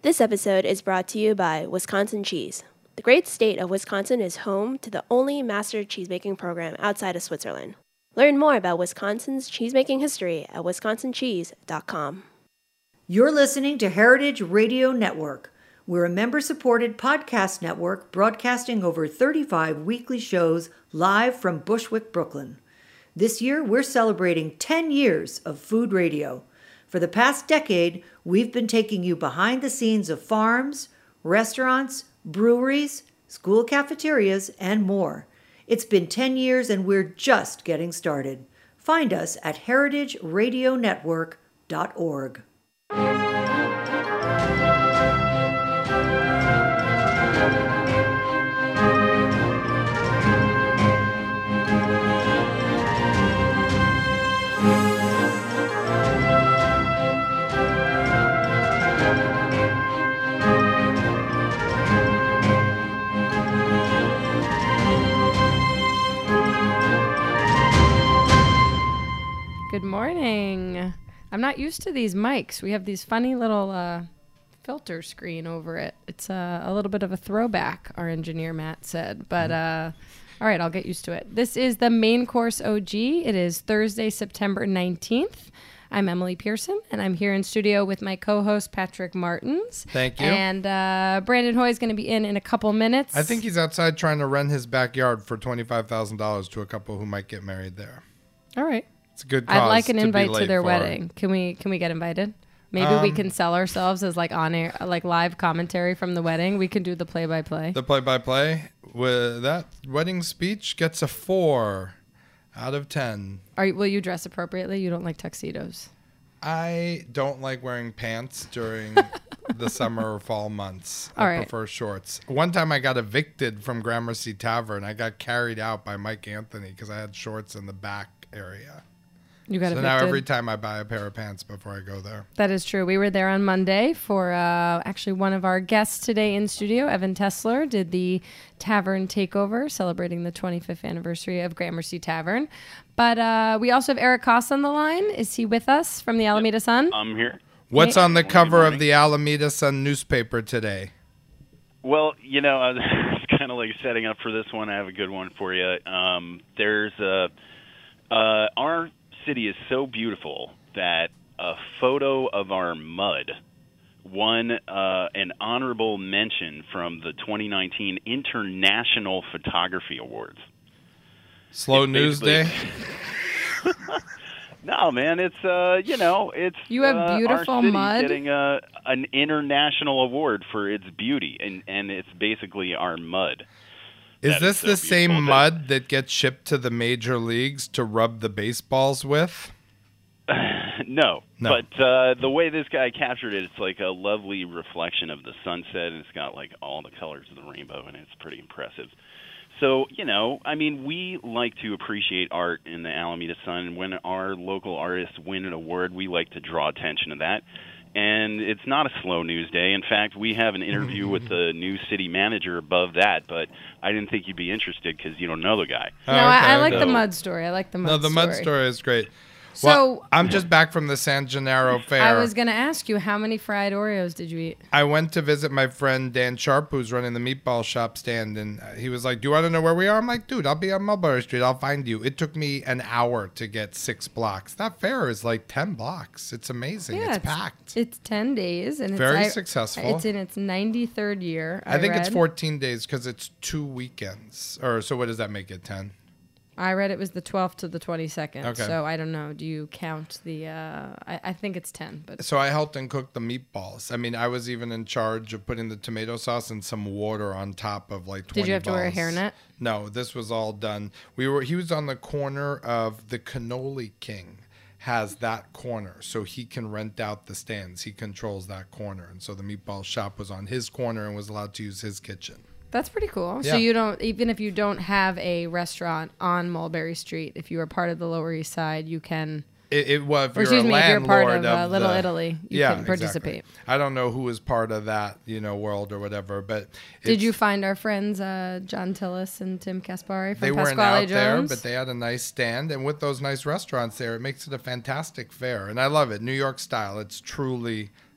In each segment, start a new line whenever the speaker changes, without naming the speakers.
This episode is brought to you by Wisconsin Cheese. The great state of Wisconsin is home to the only master cheesemaking program outside of Switzerland. Learn more about Wisconsin's cheesemaking history at wisconsincheese.com.
You're listening to Heritage Radio Network. We're a member-supported podcast network broadcasting over 35 weekly shows live from Bushwick, Brooklyn. This year, we're celebrating 10 years of food radio. For the past decade, we've been taking you behind the scenes of farms, restaurants, breweries, school cafeterias, and more. It's been 10 years and we're just getting started. Find us at heritageradionetwork.org.
Good morning. I'm not used to these mics. We have these funny little filter screen over it. It's a little bit of a throwback, our engineer Matt said. But all right, I'll get used to it. This is the Main Course OG. It is Thursday, September 19th. I'm Emily Pearson, and I'm here in studio with my co-host, Patrick Martins.
Thank you.
And Brandon Hoy is going to be in a couple minutes.
I think he's outside trying to rent his backyard for $25,000 to a couple who might get married there.
All right.
It's a good cause.
I'd like an
to
invite
be
to their
late for.
wedding. Can we get invited? Maybe we can sell ourselves as like on air, like live commentary from the wedding. We can do the play-by-play.
The play-by-play with that wedding speech gets a 4 out of 10.
Will you dress appropriately? You don't like tuxedos.
I don't like wearing pants during the summer or fall months.
All
I
right.
prefer shorts. One time I got evicted from Gramercy Tavern. I got carried out by Mike Anthony because I had shorts in the back area.
You got
So
evicted.
now every time I buy a pair of pants before I go there.
That is true. We were there on Monday for actually one of our guests today in studio, Evan Tessler, did the Tavern Takeover, celebrating the 25th anniversary of Gramercy Tavern. But we also have Eric Koss on the line. Is he with us from the Alameda Sun?
I'm here.
What's on the
Good
cover
morning.
of the Alameda Sun newspaper today?
Well, you know, I was kind of like setting up for this one. I have a good one for you. Our city is so beautiful that a photo of our mud won an honorable mention from the 2019 International Photography Awards.
Slow
It's
news day?
No, man, it's it's
You have beautiful
our city's
mud?
getting an international award for its beauty, and it's basically our mud.
Is
That
this
so
the same
beautiful.
mud that gets shipped to the major leagues to rub the baseballs with?
No.
No.
But the way this guy captured it, it's like a lovely reflection of the sunset, and it's got like all the colors of the rainbow, and it's pretty impressive. So, you know, I mean, we like to appreciate art in the Alameda Sun. When our local artists win an award, we like to draw attention to that. And it's not a slow news day. In fact, we have an interview with the new city manager above that, but I didn't think you'd be interested because you don't know the guy.
No, I like
So-
the mud story. I like the mud
No,
story.
the mud story is great.
So-
Well, I'm just back from the San Gennaro Fair.
I was going to ask you, how many fried Oreos did you eat?
I went to visit my friend Dan Sharp, who's running the meatball shop stand, and he was like, "Do you want to know where we are?" I'm like, "Dude, I'll be on Mulberry Street. I'll find you." It took me an hour to get 6 blocks. That fair is like 10 blocks. It's amazing.
Yeah,
it's packed.
It's 10 days. And
Very successful.
It's in its 93rd year.
I think it's
read.
14 days because it's 2 weekends. Or so what does that make it, 10?
I read it was the 12th to the 22nd.
Okay.
So I don't know. Do you count the? I think it's 10. But
So I helped and cook the meatballs. I mean, I was even in charge of putting the tomato sauce and some water on top of like 20
did you have to wear a
balls.
hairnet?
No, this was all done. He was on the corner of the Cannoli King has that corner, so he can rent out the stands. He controls that corner. And so the meatball shop was on his corner and was allowed to use his kitchen.
That's pretty cool.
Yeah.
So you don't, even if you don't have a restaurant on Mulberry Street, if you are part of the Lower East Side, you can.
It was, if
Or
you're
excuse
a
me, if you're part
landlord
of,
of
Little
the-
Italy, you
yeah,
can participate.
Exactly. I don't know who was part of that, world or whatever, but
Did you find our friends John Tillis and Tim Caspari from
they weren't
Pasquale
out there,
Jones?
but they had a nice stand, and with those nice restaurants there, it makes it a fantastic fair, and I love it. New York style, it's truly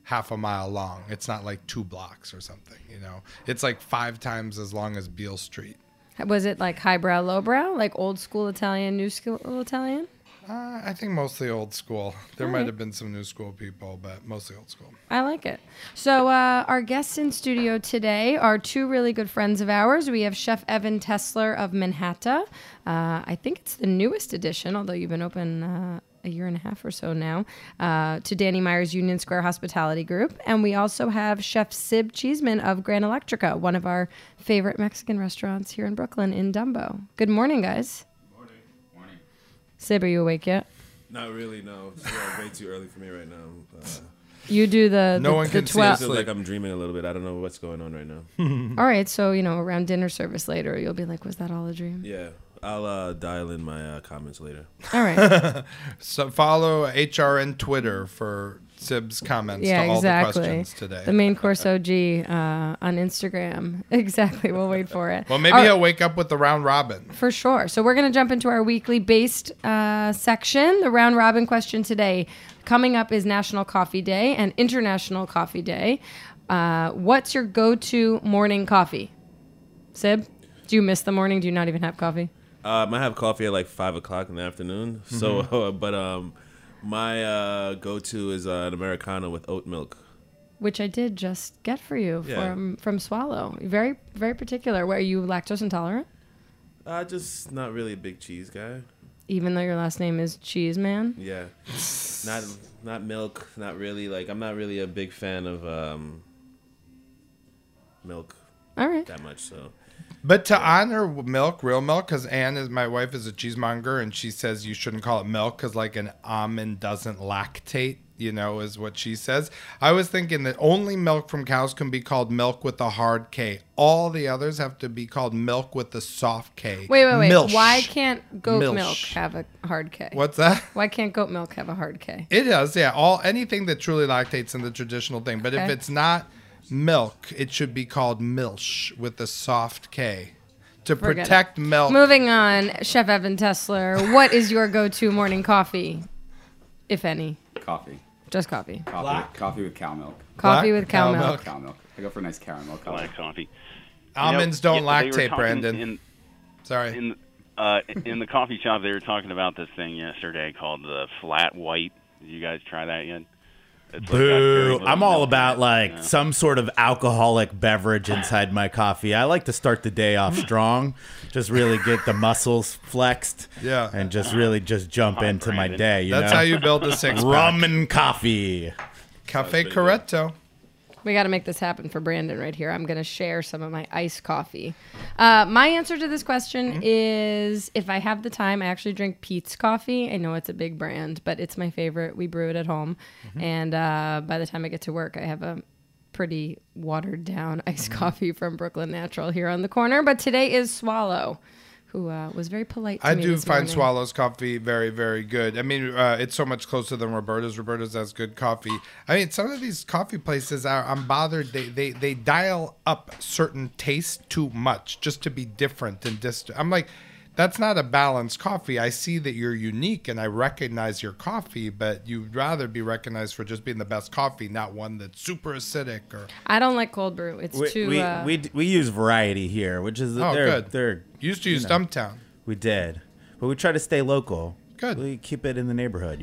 half a mile long. It's not like 2 blocks or something, you know. It's like 5 times as long as Beale Street.
Was it like highbrow, lowbrow, like old school Italian, new school Italian?
I think mostly old school. There might have been some new school people, but mostly old school.
I like it. So our guests in studio today are 2 really good friends of ours. We have Chef Evan Tessler of Manhattan. I think it's the newest edition, although you've been open a year and a half or so now, to Danny Meyer's Union Square Hospitality Group. And we also have Chef Sib Cheeseman of Gran Electrica, one of our favorite Mexican restaurants here in Brooklyn in Dumbo. Good morning, guys. Sib, are you awake yet?
Not really, no. It's way too early for me right now.
You do the
No one
the
can see
12
us.
It feels like I'm dreaming a little bit. I don't know what's going on right now.
All right, so around dinner service later, you'll be like, "Was that all a dream?"
Yeah, I'll dial in my comments later.
All right.
So follow HRN Twitter for Sib's comments
Yeah,
to all
exactly.
the questions today.
The main course OG on Instagram. Exactly. We'll wait for it.
Well, maybe he'll wake up with the round robin.
For sure. So we're going to jump into our weekly based section. The round robin question today. Coming up is National Coffee Day and International Coffee Day. What's your go-to morning coffee? Sib, do you miss the morning? Do you not even have coffee?
I have coffee at like 5 o'clock in the afternoon. So, but my go-to is an Americano with oat milk.
Which I did just get for you from Swallow. Very, very particular. Are you lactose intolerant?
Just not really a big cheese guy.
Even though your last name is Cheeseman?
Yeah, not milk. Not really. Like I'm not really a big fan of milk
All right.
that much. So.
But to honor milk, real milk, because my wife is a cheesemonger, and she says you shouldn't call it milk because like an almond doesn't lactate, is what she says. I was thinking that only milk from cows can be called milk with a hard K. All the others have to be called milk with a soft K.
Wait.
Milsh.
Why can't goat
Milsh.
milk have a hard K?
What's that?
Why can't goat milk have a hard K?
It does, yeah. Anything that truly lactates in the traditional thing. But if
Okay.
it's not milk, it should be called milsh with a soft K. To
Forget
protect milk.
Moving on, Chef Evan Tessler, what is your go-to morning coffee, if any?
Coffee.
Just coffee.
Coffee with cow milk.
Coffee
Black
with cow
cow
milk.
milk.
Cow milk. I go for a nice caramel color.
Black coffee.
Almonds don't
they were
lactate,
talking
Brandon. Sorry.
In the coffee shop, they were talking about this thing yesterday called the flat white. Did you guys try that yet? It's like got very
Boo.
little
I'm all
milk in
about
it.
like
Yeah.
some sort of alcoholic beverage inside my coffee. I like to start the day off strong, just really get the muscles flexed,
Yeah.
and just really just jump into my
Brandon.
day.
That's
know?
how you build a six-pack.
Rum and coffee.
Cafe Corretto.
We got to make this happen for Brandon right here. I'm going to share some of my iced coffee. My answer to this question is, if I have the time, I actually drink Peet's coffee. I know it's a big brand, but it's my favorite. We brew it at home. And by the time I get to work, I have a pretty watered down iced coffee from Brooklyn Natural here on the corner. But today is Swallow, who was very polite to
I
me
do
this
find
morning.
Swallow's coffee very, very good. I mean, it's so much closer than Roberta's. Roberta's has good coffee. I mean, some of these coffee places I'm bothered. They dial up certain tastes too much just to be different and distant. I'm like, that's not a balanced coffee. I see that you're unique and I recognize your coffee, but you'd rather be recognized for just being the best coffee, not one that's super acidic or.
I don't like cold brew. It's too...
We use variety here, which is
Oh, good.
They're
Used to use
know.
Stumptown.
we did, but we try to stay local.
Good.
We keep it in the neighborhood,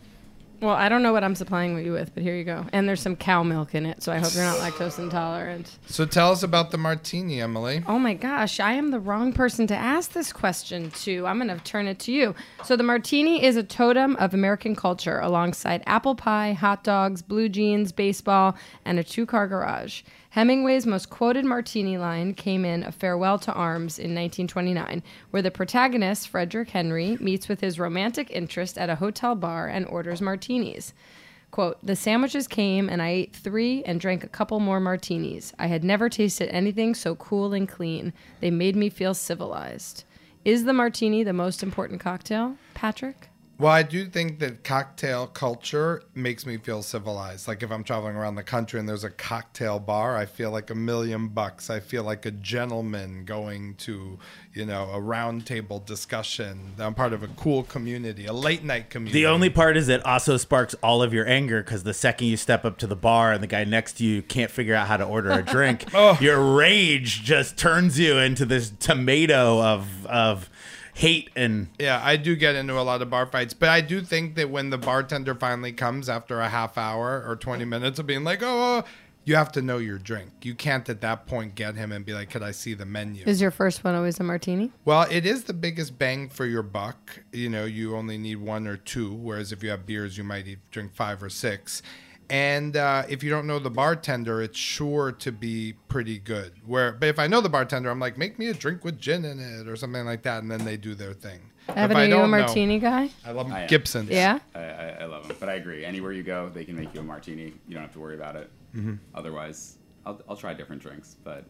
Well, I don't know what I'm supplying you with, but here you go. And there's some cow milk in it, so I hope you're not lactose intolerant.
So tell us about the martini, Emily.
Oh my gosh, I am the wrong person to ask this question to. I'm going to turn it to you. So the martini is a totem of American culture alongside apple pie, hot dogs, blue jeans, baseball, and a 2-car garage. Hemingway's most quoted martini line came in A Farewell to Arms in 1929, where the protagonist, Frederick Henry, meets with his romantic interest at a hotel bar and orders martinis. Quote, "The sandwiches came and I ate 3 and drank a couple more martinis. I had never tasted anything so cool and clean. They made me feel civilized." Is the martini the most important cocktail, Patrick?
Well, I do think that cocktail culture makes me feel civilized. Like if I'm traveling around the country and there's a cocktail bar, I feel like $1,000,000. I feel like a gentleman going to, a round table discussion. I'm part of a cool community, a late night community.
The only part is it also sparks all of your anger because the second you step up to the bar and the guy next to you can't figure out how to order a drink, your rage just turns you into this tomato of hate. And
yeah, I do get into a lot of bar fights, but I do think that when the bartender finally comes after a half hour or 20 minutes of being like, oh, you have to know your drink. You can't at that point get him and be like, could I see the menu?
Is your first one always a martini?
Well, it is the biggest bang for your buck. You only need 1 or 2, whereas if you have beers, you might drink 5 or 6. And if you don't know the bartender, it's sure to be pretty good. But if I know the bartender, I'm like, make me a drink with gin in it or something like that, and then they do their thing.
Evan, are you a martini guy?
I love Gibson.
Yeah?
I love them. But I agree. Anywhere you go, they can make you a martini. You don't have to worry about it. Mm-hmm. Otherwise, I'll try different drinks, but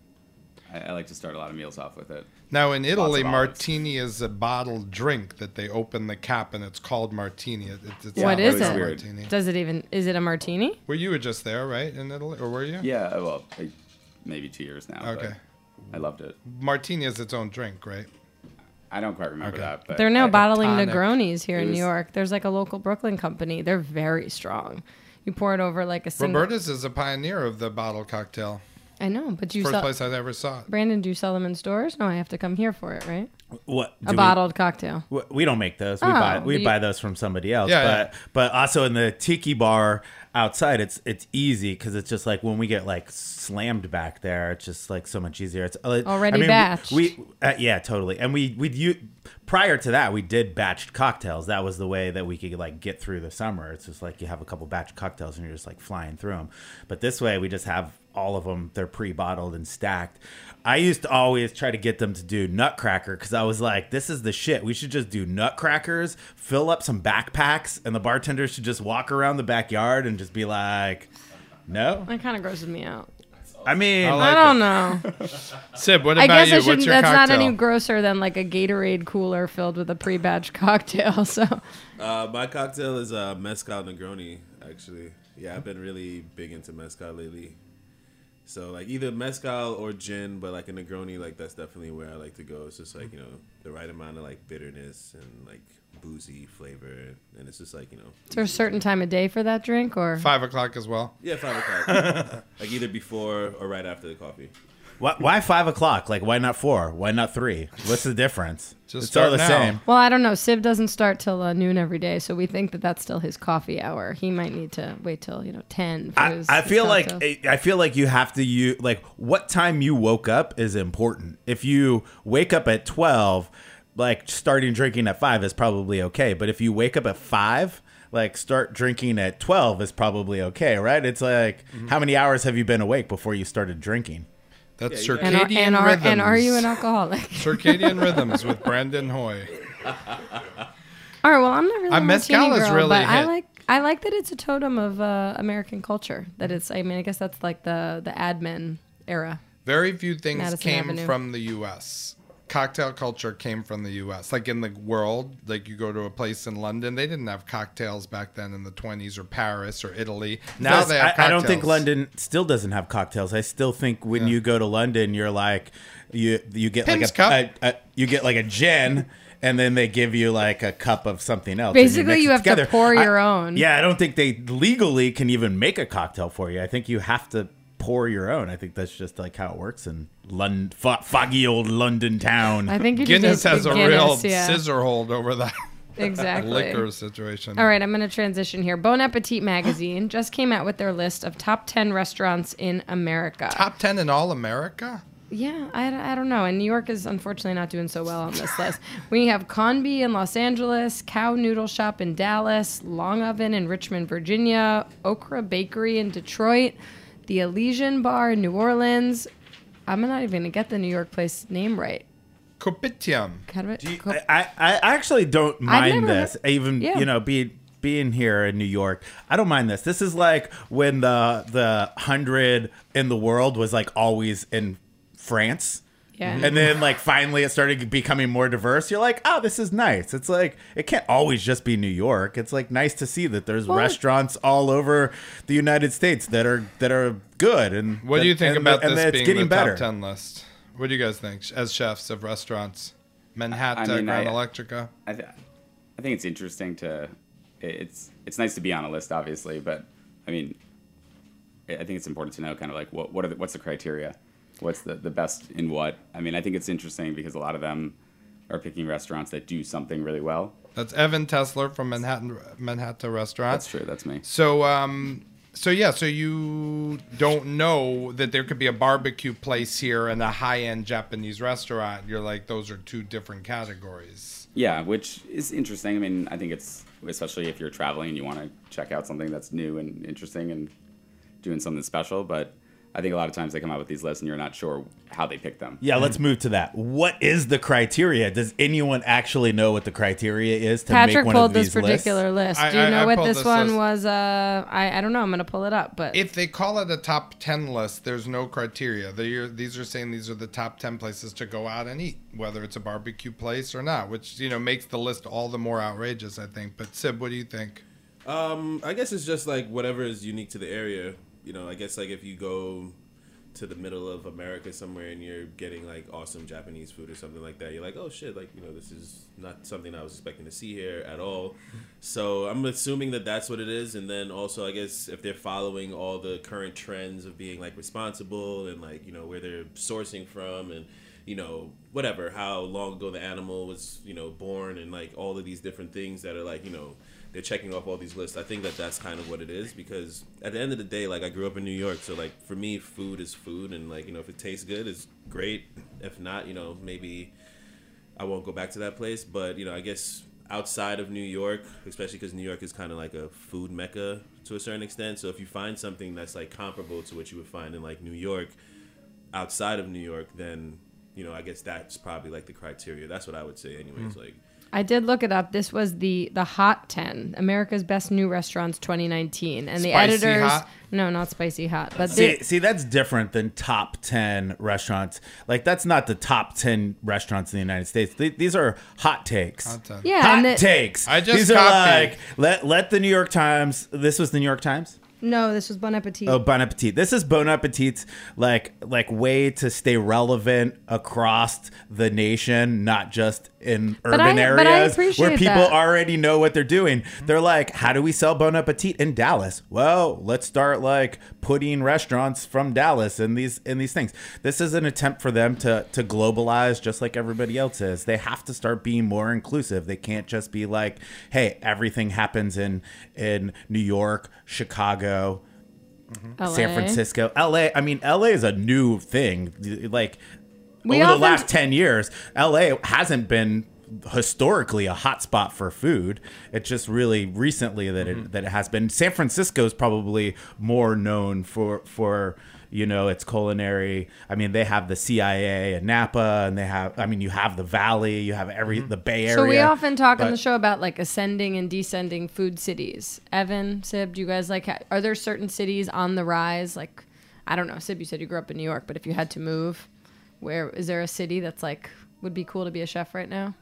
I like to start a lot of meals off with it.
Now, in Italy, martini is a bottled drink that they open the cap, and it's called martini.
What is
it?
Martini. Is it a martini?
Well, you were just there, right, in Italy? Or were you?
Yeah, well, maybe 2 years now.
Okay.
I loved it.
Martini is its own drink, right?
I don't quite remember that. But
they're now bottling Negronis here in New York. There's like a local Brooklyn company. They're very strong. You pour it over like a single...
Roberta's is a pioneer of the bottle cocktail.
I know, but you
First place I ever saw it.
Brandon, do you sell them in stores? No, I have to come here for it, right?
What?
A bottled cocktail.
We don't make those. We buy those from somebody else.
Yeah,
but also in the tiki bar outside, it's easy because it's just like when we get like slammed back there, it's just like so much easier. It's
already batched.
Yeah, totally. And prior to that, we did batched cocktails. That was the way that we could like get through the summer. It's just like you have a couple batch cocktails and you're just like flying through them. But this way, we just have all of them. They're pre-bottled and stacked. I used to always try to get them to do Nutcracker because I was like, this is the shit. We should just do Nutcrackers, fill up some backpacks, and the bartenders should just walk around the backyard and just be like, no?
That kind of grosses me out.
I mean,
I don't know.
Sib, what about you? What's your
that's
cocktail?
Not any grosser than like a Gatorade cooler filled with a pre-batched cocktail. So,
my cocktail is mezcal Negroni. Actually, yeah, I've been really big into mezcal lately. So like either mezcal or gin, but like a Negroni, like that's definitely where I like to go. It's just like the right amount of like bitterness and like boozy flavor, and it's just like
Is there a certain time of day for that drink, or
5 o'clock as well?
Yeah, 5 o'clock. Like either before or right after the coffee.
Why 5 o'clock? Like why not 4? Why not 3? What's the difference?
It's
all the
now.
same.
Well, I don't know. Sib doesn't start till noon every day, so we think that that's still his coffee hour. He might need to wait till 10. For
I feel like you have to like what time you woke up is important. If you wake up at 12, like starting drinking at 5 is probably okay. But if you wake up at 5, like start drinking at 12 is probably okay, right? It's like how many hours have you been awake before you started drinking?
That's circadian rhythms.
And are you an alcoholic?
Circadian rhythms with Brandon Hoy.
All right. Well, I'm not really a
mezcal
martini
is
girl,
really
but
hit.
I like that it's a totem of American culture. That it's. I mean, I guess that's like the Ad Men era.
Very few things
Madison
came
Avenue.
from the U.S. Cocktail culture came from the U.S. Like in the world, like you go to a place in London, they didn't have cocktails back then in the 20s, or Paris or Italy. Now they have cocktails.
I don't think London still doesn't have cocktails. I still think when you go to London, you're like you get
Pim's
like you get like a gin. And then they give you like a cup of something else.
Basically, you have
together.
to pour your own.
Yeah, I don't think they legally can even make a cocktail for you. I think you have to pour your own. I think that's just like how it works in London, foggy old London town.
I think you
Guinness has a real
yeah.
scissor hold over that
exactly
liquor situation.
All right, I'm going to transition here. Bon Appetit magazine just came out with their list of top 10 restaurants in America.
Top 10 in all America?
Yeah, I don't know. And New York is unfortunately not doing so well on this list. We have Conby in Los Angeles, Cow Noodle Shop in Dallas, Long Oven in Richmond, Virginia, Okra Bakery in Detroit, the Elysian Bar in New Orleans. I'm not even going to get the New York place name right.
Copitium.
I actually don't mind this. Even, being here in New York, I don't mind this. This is like when the 100 in the world was like always in France.
Yeah.
And then like finally it started becoming more diverse. You're like, oh, this is nice. It's like it can't always just be New York. It's like nice to see that there's restaurants all over the United States that are good. And
what do you think about this being
getting
the
better.
top 10 list? What do you guys think as chefs of restaurants? Manhattan, Grand Electrica.
I think it's interesting it's nice to be on a list, obviously, but I mean, I think it's important to know kind of like what's the criteria, what's the best in what. I mean, I think it's interesting because a lot of them are picking restaurants that do something really well.
That's Evan Tesler from Manhattan Restaurant.
That's true. That's me.
So you don't know that there could be a barbecue place here and a high-end Japanese restaurant. You're like, those are two different categories.
Yeah, which is interesting. I mean, I think it's, especially if you're traveling and you want to check out something that's new and interesting and doing something special. But I think a lot of times they come out with these lists and you're not sure how they pick them.
Yeah, let's move to that. What is the criteria? Does anyone actually know what the criteria is to
Patrick
make one
pulled
of these
this particular list. Do you know
I
what
pulled
this
this
one
list.
was? I don't know. I'm going to pull it up. But
If they call it a top 10 list, there's no criteria. These are saying these are the top 10 places to go out and eat, whether it's a barbecue place or not, which, makes the list all the more outrageous, I think. But Sib, what do you think?
I guess it's just like whatever is unique to the area. I guess like if you go to the middle of America somewhere and you're getting like awesome Japanese food or something like that, you're like, oh shit, like, this is not something I was expecting to see here at all. So I'm assuming that that's what it is. And then also, I guess if they're following all the current trends of being like responsible and like, where they're sourcing from and, whatever, how long ago the animal was, born and like all of these different things that are like, they're checking off all these lists. I think that that's kind of what it is because at the end of the day, like I grew up in New York. So like for me, food is food. And like, if it tastes good, it's great. If not, maybe I won't go back to that place. But, I guess outside of New York, especially because New York is kind of like a food mecca to a certain extent. So if you find something that's like comparable to what you would find in like New York, outside of New York, then, I guess that's probably like the criteria. That's what I would say anyways. Like,
I did look it up. This was the Hot 10, America's Best New Restaurants 2019. And the
Spicy
editors...
hot?
No, not spicy hot. But
See, that's different than top 10 restaurants. Like, that's not the top 10 restaurants in the United States. These are hot takes.
Hot 10.
yeah,
Hot
and
takes.
I just
These are
copied.
like, let the New York Times... This was the New York Times?
no, this was Bon Appetit.
Oh, Bon Appetit. This is Bon Appetit's like way to stay relevant across the nation, not just in urban
but I
areas
appreciate
where people
that.
already know what they're doing. They're like, how do we sell Bon Appetit in Dallas? Well, let's start like putting restaurants from Dallas in these things. This is an attempt for them to globalize just like everybody else is. They have to start being more inclusive. They can't just be like, hey, everything happens in New York, Chicago,
LA.
San Francisco, LA. I mean, LA is a new thing. Like
We
over the
often-
last 10 years, LA hasn't been historically a hotspot for food. It's just really recently that it has been. San Francisco is probably more known for its culinary. I mean, they have the CIA and Napa, and you have the Valley, you have the Bay Area.
So we often talk on
but-
the show about like ascending and descending food cities. Evan, Sib, do you guys are there certain cities on the rise? Like, I don't know, Sib, you said you grew up in New York, but if you had to move, where is there a city that's like would be cool to be a chef right now?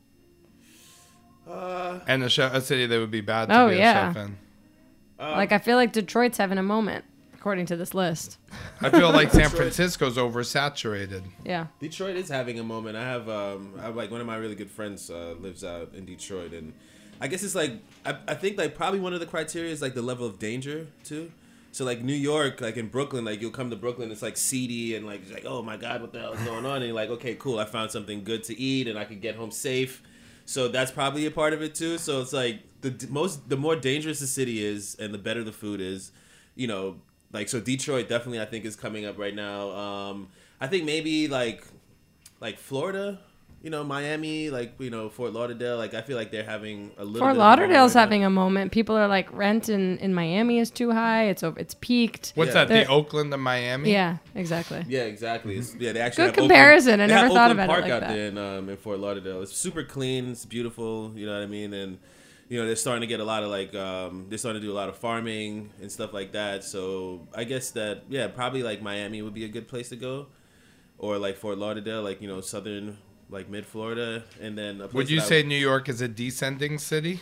And a city that would be bad to be a chef in.
Like I feel like Detroit's having a moment, according to this list.
I feel like San Francisco's oversaturated.
Yeah.
Detroit is having a moment. I have like one of my really good friends lives out in Detroit, and I guess it's like I think like probably one of the criteria is like the level of danger too. So like New York, like in Brooklyn, like you'll come to Brooklyn, it's like seedy and like it's like, oh my God, what the hell is going on? And you're like, okay, cool, I found something good to eat and I can get home safe. So that's probably a part of it too. So it's like the more dangerous the city is and the better the food is, like, so Detroit definitely I think is coming up right now. I think maybe like Florida, Miami, like, Fort Lauderdale. Like I feel like they're having a little.
Fort
bit
Lauderdale's
of a moment
having a moment. People are like, rent in Miami is too high. It's peaked.
What's
Yeah.
that? The Oakland and Miami?
Yeah, exactly.
Yeah, exactly. They actually
Good
have
comparison. I
they
never
have
thought
Oakland
about it
Park
like
out
that.
there in Fort Lauderdale. It's super clean. It's beautiful. You know what I mean? And they're starting to get a lot of like they're starting to do a lot of farming and stuff like that. So I guess that probably like Miami would be a good place to go. or like Fort Lauderdale, like southern, like mid Florida, and then a place
Would you
that
say New York is a descending city?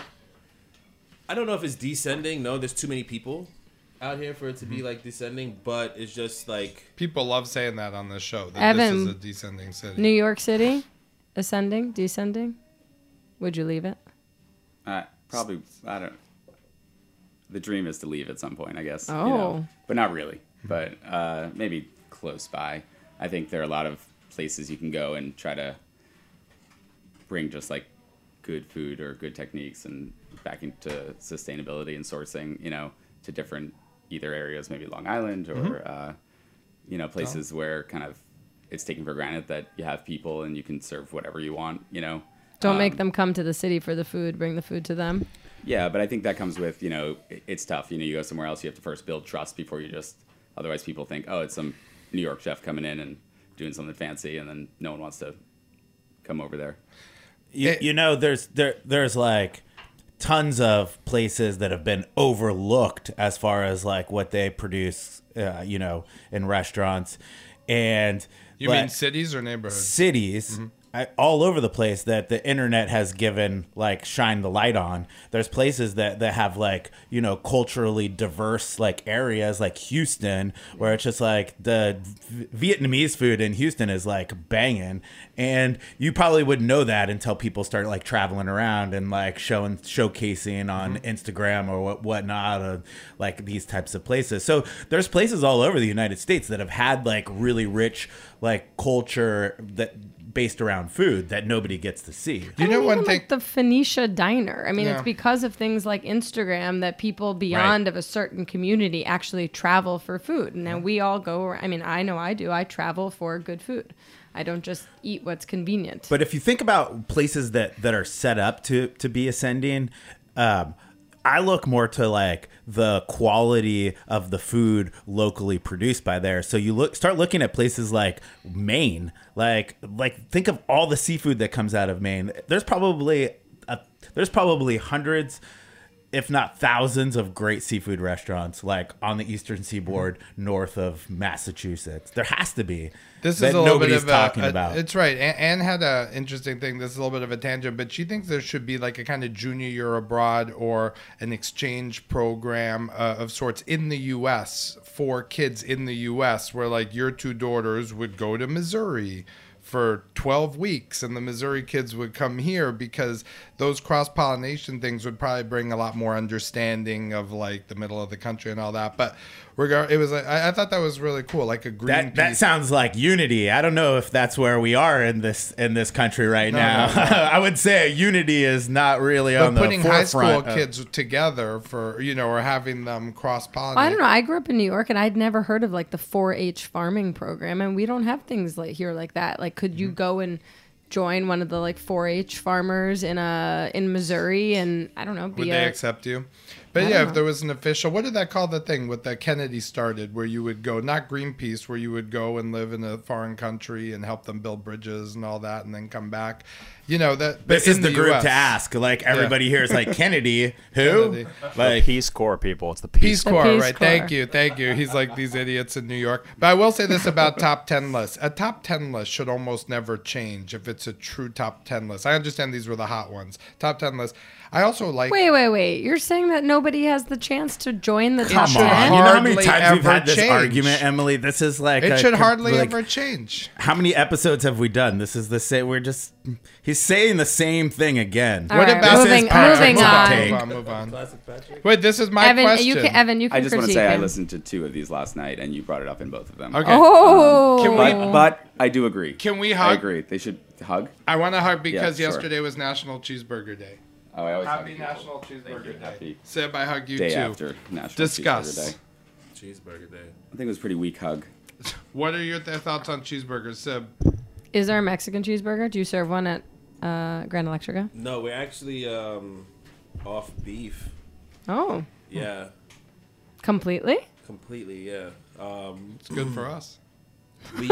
I don't know if it's descending. No, there's too many people out here for it to be like descending, but it's just like
People love saying that on this show. That
Evan,
this is a descending city.
New York City, ascending, descending. Would you leave it?
Probably, I don't. The dream is to leave at some point, I guess.
Oh.
But not really. But maybe close by. I think there are a lot of places you can go and try to bring just like good food or good techniques and back into sustainability and sourcing, to different either areas, maybe Long Island or, places where kind of it's taken for granted that you have people and you can serve whatever you want,
Don't make them come to the city for the food. Bring the food to them.
Yeah, but I think that comes with, it's tough. You go somewhere else, you have to first build trust before otherwise people think, oh, it's some New York chef coming in and doing something fancy, and then no one wants to come over there.
There's like tons of places that have been overlooked as far as like what they produce, in restaurants. And
You mean cities or neighborhoods?
Cities. All over the place that the internet has given like shine the light on. There's places that have like culturally diverse like areas like Houston, where it's just like the Vietnamese food in Houston is like banging, and you probably wouldn't know that until people start like traveling around and like showcasing on Instagram or whatnot of like these types of places. So there's places all over the United States that have had like really rich like culture that based around food that nobody gets to see.
You know one thing?
Like the Phoenicia Diner. I mean, it's because of things like Instagram that people beyond of a certain community actually travel for food. And now we all go. I mean, I know I do. I travel for good food. I don't just eat what's convenient.
But if you think about places that are set up to be ascending, I look more to like the quality of the food locally produced by there. So you start looking at places like Maine, like think of all the seafood that comes out of Maine. There's probably hundreds, if not thousands, of great seafood restaurants like on the eastern seaboard north of Massachusetts. There has to be.
This is a little bit of
talking about.
It's right. Anne had an interesting thing. This is a little bit of a tangent, but she thinks there should be like a kind of junior year abroad or an exchange program of sorts in the U.S. for kids in the U.S. where like your two daughters would go to Missouri for 12 weeks and the Missouri kids would come here, because those cross-pollination things would probably bring a lot more understanding of like the middle of the country and all that. But it was I thought that was really cool, like a Greenpeace.
That sounds like unity. I don't know if that's where we are in this country right now. No. I would say unity is not really on the forefront.
Putting high school kids together for or having them cross-pollinate.
I don't know. I grew up in New York and I'd never heard of like the 4-H farming program, and we don't have things like here like that. Like, could you go and join one of the like 4-H farmers in Missouri, and I don't know,
would they accept you? But yeah, if there was an official, what did that call the thing with that Kennedy started, where you would go, not Greenpeace, where you would go and live in a foreign country and help them build bridges and all that, and then come back.
This is the group US. To ask. Like everybody here is like, Kennedy, who?
Kennedy. Like
Peace Corps people. It's the Peace
Corps,
Peace
right?
Corps.
Thank you. He's like these idiots in New York. But I will say this about top 10 lists. A top 10 list should almost never change if it's a true top 10 list. I understand these were the hot ones. Top 10 lists. I also like...
Wait. You're saying that nobody has the chance to join the top 10?
Come on. You know how many times we've had this
change.
Argument, Emily? This is like...
It should hardly ever change.
How many episodes have we done? This is the same... He's saying the same thing again.
What about...
Move on. Classic Patrick. Wait, this is my question.
Evan, you can
I just want to say
him.
I listened to 2 of these last night, and you brought it up in both of them.
Okay.
Oh!
But I do agree.
Can we hug?
I agree. They should hug.
I want to hug because yesterday was National Cheeseburger Day.
Oh, I always
Happy National Cheeseburger Day.
Happy
Sib, I hug you
day
too.
After National
Discuss.
Cheeseburger Day.
Cheeseburger Day.
I think it was a pretty weak hug.
What are your thoughts on cheeseburgers, Sib?
Is there a Mexican cheeseburger? Do you serve one at Grand Electrica?
No, we're actually off beef.
Oh.
Yeah.
Completely, yeah.
It's good for us.
We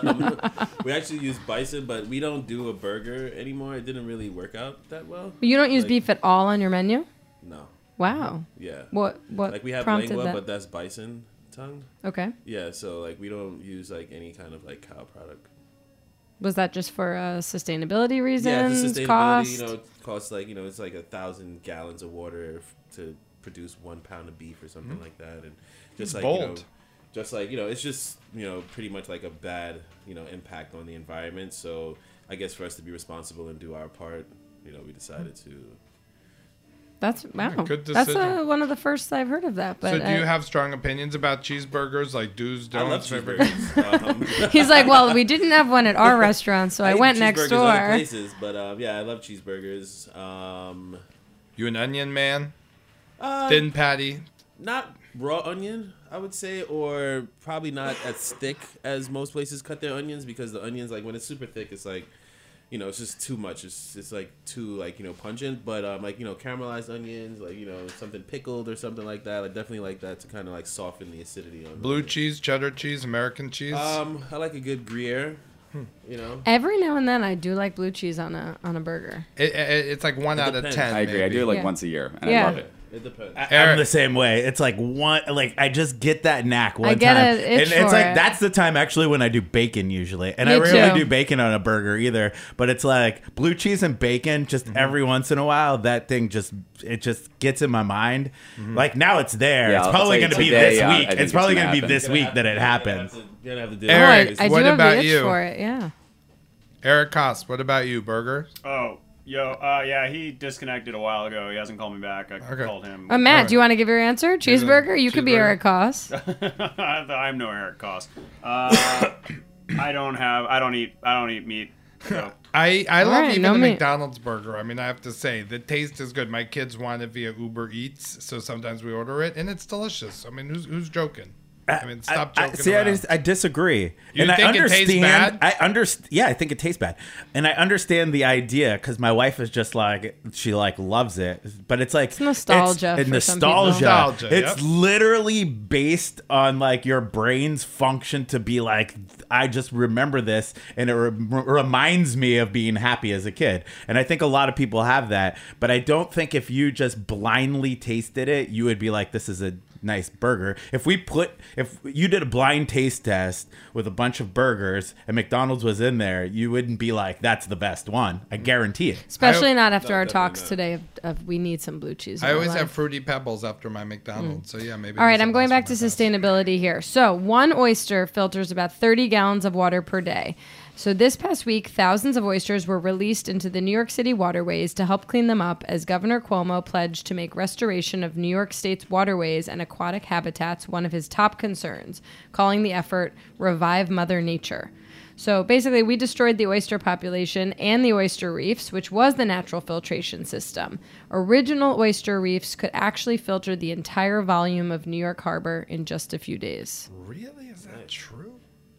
actually use bison, but we don't do a burger anymore. It didn't really work out that well.
But you don't use beef at all on your menu?
No.
Wow.
Yeah.
What
like we have
prompted
lengua,
that?
but that's bison tongue.
Okay.
Yeah, so like we don't use like any kind of like cow product.
Was that just for sustainability reasons?
Yeah, the sustainability.
Cost?
It costs like it's like 1,000 gallons of water to produce 1 pound of beef or something like that, and just
He's
like
bold.
just like it's just pretty much like a bad impact on the environment. So I guess for us to be responsible and do our part, we decided to.
That's wow.
good
That's
decision.
one of the first I've heard of that. But
So do you have strong opinions about cheeseburgers, like do's,
I love
don'ts?
cheeseburgers.
he's like, well, we didn't have one at our restaurant, so I
eat
went next
cheeseburgers other
door.
places, but yeah, I love cheeseburgers.
You an onion man?
Uh,
Thin patty?
Not raw onion, I would say, or probably not as thick as most places cut their onions, because the onions, like when it's super thick, it's like, it's just too much. It's like too like pungent. But like caramelized onions, like something pickled or something like that. I definitely like that to kind of like soften the acidity on
Blue cheese, cheddar cheese, American cheese?
I like a good Gruyere.
Every now and then, I do like blue cheese on a burger.
It's like 1 out of
depends.
10.
I agree. I
maybe.
do it like
Yeah.
once a year, and
Yeah.
I love it.
It depends.
I'm the same way. It's like I just get that knack one
I get
time.
an itch
And it's
for
like
it.
that's the time actually when I do bacon usually. And
Me
I rarely
too.
do bacon on a burger either. But it's like blue cheese and bacon just every once in a while. That thing just gets in my mind. Like now it's there.
Yeah,
it's
I'll
probably
tell you
going to be
today,
this
yeah, I
week.
think
It's probably
it's
going to
gonna
be this
happen.
week that it happens.
You're gonna have to do
Eric,
it.
I do
what
have
about
the itch
you?
for it. Yeah.
Eric Koss, what about you? Burgers?
Oh, yeah, he disconnected a while ago. He hasn't called me back. I called him.
Matt, do you want to give your answer? Cheeseburger? You could be
cheeseburger.
Eric Koss.
I'm no Eric Koss. I don't eat meat. So.
I love
right,
even
no
the
meat.
McDonald's burger. I mean, I have to say, the taste is good. My kids want it via Uber Eats, so sometimes we order it, and it's delicious. I mean, who's joking? I mean, stop joking
See,
around.
I disagree.
You
and
think
I
it
understand.
tastes bad?
I understand. Yeah, I think it tastes bad, and I understand the idea because my wife is just like she like loves it, but it's like
nostalgia
It's
for some people.
Nostalgia,
It's
yep.
literally based on like your brain's function to be like, I just remember this, and it reminds me of being happy as a kid. And I think a lot of people have that, but I don't think if you just blindly tasted it, you would be like, this is a nice burger. If you did a blind taste test with a bunch of burgers and McDonald's was in there, you wouldn't be like, that's the best one. I guarantee it.
Especially not after our
definitely
talks
not.
today of we need some blue cheese. in
I
our
always
life.
have Fruity Pebbles after my McDonald's, so yeah, maybe.
All right,
these
I'm
are
going
also
back to
my best.
sustainability here. So, one oyster filters about 30 gallons of water per day. So, this past week, thousands of oysters were released into the New York City waterways to help clean them up as Governor Cuomo pledged to make restoration of New York State's waterways and aquatic habitats one of his top concerns, calling the effort Revive Mother Nature. So basically, we destroyed the oyster population and the oyster reefs, which was the natural filtration system. Original oyster reefs could actually filter the entire volume of New York Harbor in just a few days.
Really? Is that true?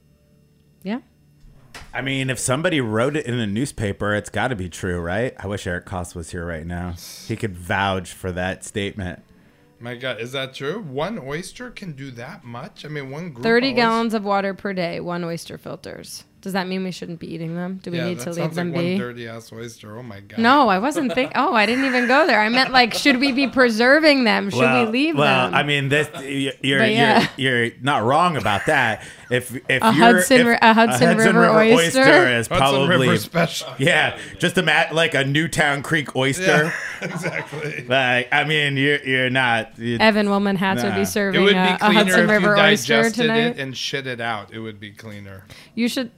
Yeah.
I mean, if somebody wrote it in a newspaper, it's got to be true, right? I wish Eric Koss was here right now. He could vouch for that statement.
My God, is that true? One oyster can do that much? I mean, one group
30
of
gallons of water per day, one oyster filters. Does that mean we shouldn't be eating them? Do we need to leave them
like
be?
one dirty ass oyster. Oh my God.
No, I wasn't thinking. Oh, I didn't even go there. I meant like, should we be preserving them? Should we leave them?
I mean, this you're not wrong about that. If
A Hudson River oyster?
is
Hudson
probably
River special.
yeah, just imagine like a Newtown Creek oyster.
Yeah, exactly.
Like, I mean, you're not.
Evan Willman Hats would
Nah.
be
It
serving
would be
a
cleaner
Hudson
if
River
you
oyster
digested
tonight.
it and shit it out. It would be cleaner.
You should,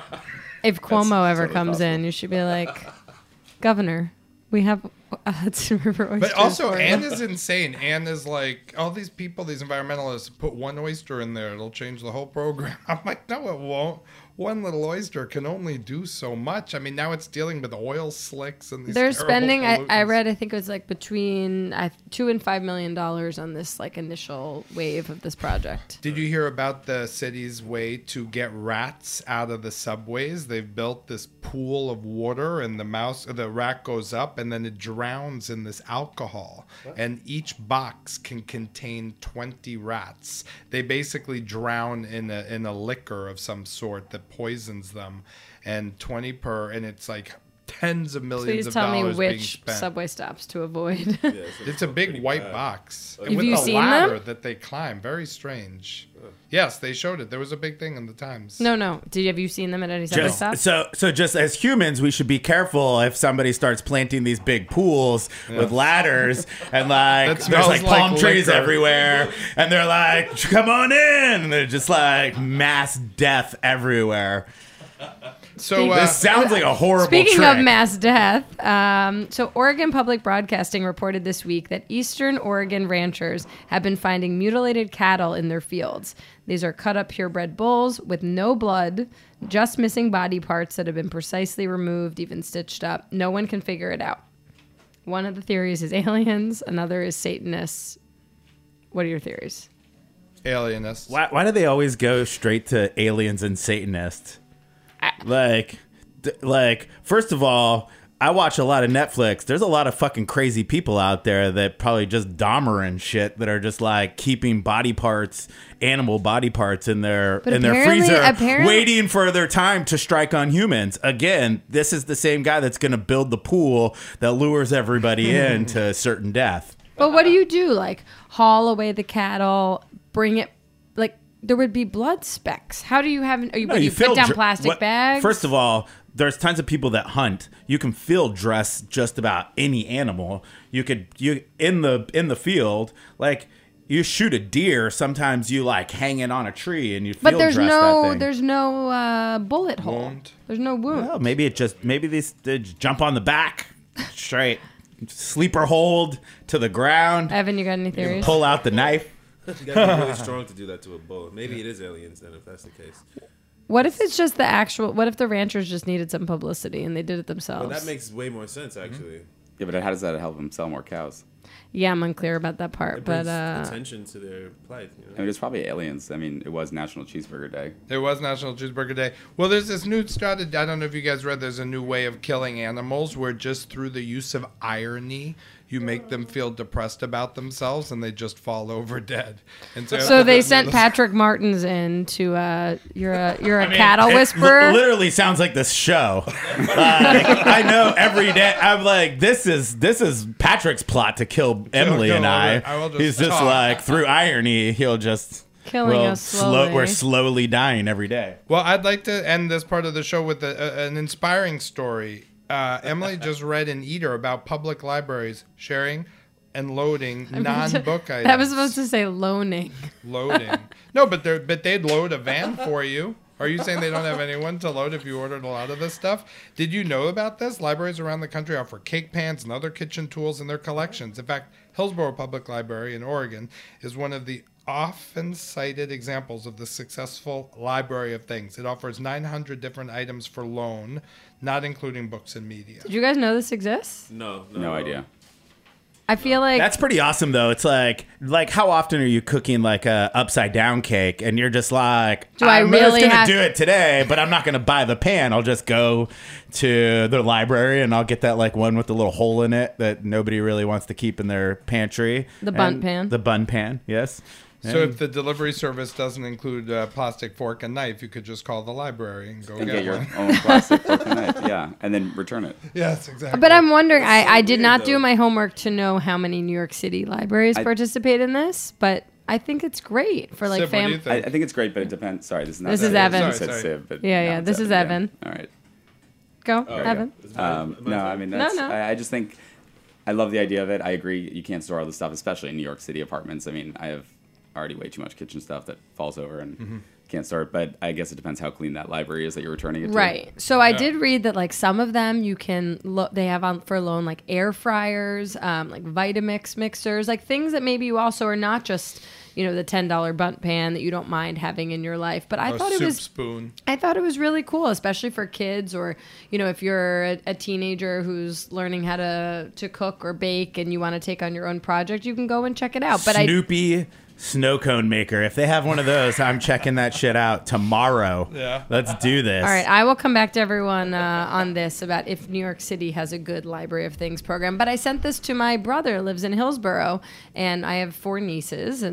if Cuomo ever
totally
comes
possible.
in, you should be like, Governor, we have a Hudson River oyster.
But also,
for you."
Anne is insane. Anne is like, all these people, these environmentalists, put one oyster in there. It'll change the whole program. I'm like, no, it won't. One little oyster can only do so much. I mean, now it's dealing with oil slicks and these
They're
terrible
spending. I
pollutants.
read. I think it was like between $2 and $5 million on this like initial wave of this project.
Did you hear about the city's way to get rats out of the subways? They've built this pool of water, and the rat goes up, and then it drowns in this alcohol. And each box can contain 20 rats. They basically drown in a liquor of some sort that poisons them, and 20 per, and it's like tens of millions
Please
of
tell me
dollars being
which
spent.
subway stops to avoid.
Yeah,
It's a big
pretty
white
bad.
box
Have
with
you
a
seen
ladder
them?
that they climb. Very strange. Yes, they showed it. There was a big thing in the Times.
No. Have you seen them at any subway stop?
So just as humans, we should be careful if somebody starts planting these big pools with ladders and
That
there's
smells
like
like
palm trees
liquor.
everywhere, and they're like, "Come on in!" And they're just like mass death everywhere.
So
This sounds like a horrible.
Speaking
trick.
of mass death, so Oregon Public Broadcasting reported this week that Eastern Oregon ranchers have been finding mutilated cattle in their fields. These are cut up purebred bulls with no blood, just missing body parts that have been precisely removed, even stitched up. No one can figure it out. One of the theories is aliens, another is Satanists. What are your theories?
alienists.
Why do they always go straight to aliens and Satanists? Like, first of all, I watch a lot of Netflix. There's a lot of fucking crazy people out there that probably just Dahmer and shit that are just like keeping body parts, animal body parts in their freezer, waiting for their time to strike on humans. Again, this is the same guy that's going to build the pool that lures everybody into certain death.
But what do you do? Like, haul away the cattle, bring it, like, there would be blood specks. How do you have, you put down plastic bags?
First of all, there's tons of people that hunt. You can field dress just about any animal. You in the field, like you shoot a deer. Sometimes you like hang it on a tree and you field dress that thing.
There's no bullet hole.
Wound.
There's no wound.
Well, maybe they jump on the back straight, sleeper hold to the ground,
Evan, you got any theories?
pull out the knife.
You gotta be really strong to do that to a bull. Maybe it is aliens then, if that's the case.
What if it's just what if the ranchers just needed some publicity and they did it themselves?
Well, that makes way more sense, actually.
Yeah, but how does that help them sell more cows?
Yeah, I'm unclear about that part,
It
but
brings attention to their plight. You know?
I mean, it's probably aliens. I mean, it was National Cheeseburger Day.
It was National Cheeseburger Day. Well, there's this new strategy. I don't know if you guys read. There's a new way of killing animals where just through the use of irony, you make them feel depressed about themselves and they just fall over dead. And
so they sent Patrick Martins in to you're a cattle
It
whisperer.
literally sounds like this show. I know every day. I'm like, this is Patrick's plot to kill Emily and I.
will just
He's just
talk.
like through irony, he'll just
Killing us slowly.
we're slowly dying every day.
Well, I'd like to end this part of the show with an inspiring story. Emily just read in Eater about public libraries sharing and loading non-book items.
That was supposed to say loaning.
Loading. No, but they'd load a van for you. Are you saying they don't have anyone to load if you ordered a lot of this stuff? Did you know about this? Libraries around the country offer cake pans and other kitchen tools in their collections. In fact, Hillsborough Public Library in Oregon is one of the often cited examples of the successful library of things. It offers 900 different items for loan, not including books and media.
Did you guys know this exists?
No
idea.
I feel like
That's pretty awesome, though. It's like how often are you cooking like a upside down cake, and you're just like,
Do I
I'm
really
just gonna
have-
do it today, but I'm not gonna buy the pan. I'll just go to the library and I'll get that like one with the little hole in it that nobody really wants to keep in their pantry.
The bun
And
pan.
The bun pan, yes.
So if the delivery service doesn't include a plastic fork and knife, you could just call the library and go
And
get
get your
one.
own plastic fork and knife. Yeah, and then return it.
Yes, exactly.
But I'm wondering, I did
weird,
not do
though.
my homework to know how many New York City libraries participate in this, but I think it's great for like
Sib, what do you
family.
think?
I think it's great, but it depends. Sorry, this is not.
This is
Civ.
Evan.
You said
Sorry.
Civ, but
Yeah,
now
yeah,
it's
this is Evan.
Yeah. All right.
Go,
There we
Evan.
No, I mean, that's,
No.
I just think I love the idea of it. I agree. You can't store all this stuff, especially in New York City apartments. I mean, I have already way too much kitchen stuff that falls over and can't store it. But I guess it depends how clean that library is that you're returning it to.
Right. So I did read that like some of them you can they have on for loan like air fryers, like Vitamix mixers, like things that maybe you also are not just, you know, the $10 bunt pan that you don't mind having in your life. But I
Or
thought it
soup
was
spoon.
I thought it was really cool, especially for kids or, you know, if you're a teenager who's learning how to cook or bake and you want to take on your own project, you can go and check it out. But
Snoopy snow cone maker. If they have one of those, I'm checking that shit out tomorrow.
Yeah.
Let's do this.
all right, I will come back to everyone on this about if New York City has a good Library of Things program. But I sent this to my brother who lives in Hillsborough, and I have 4 nieces, and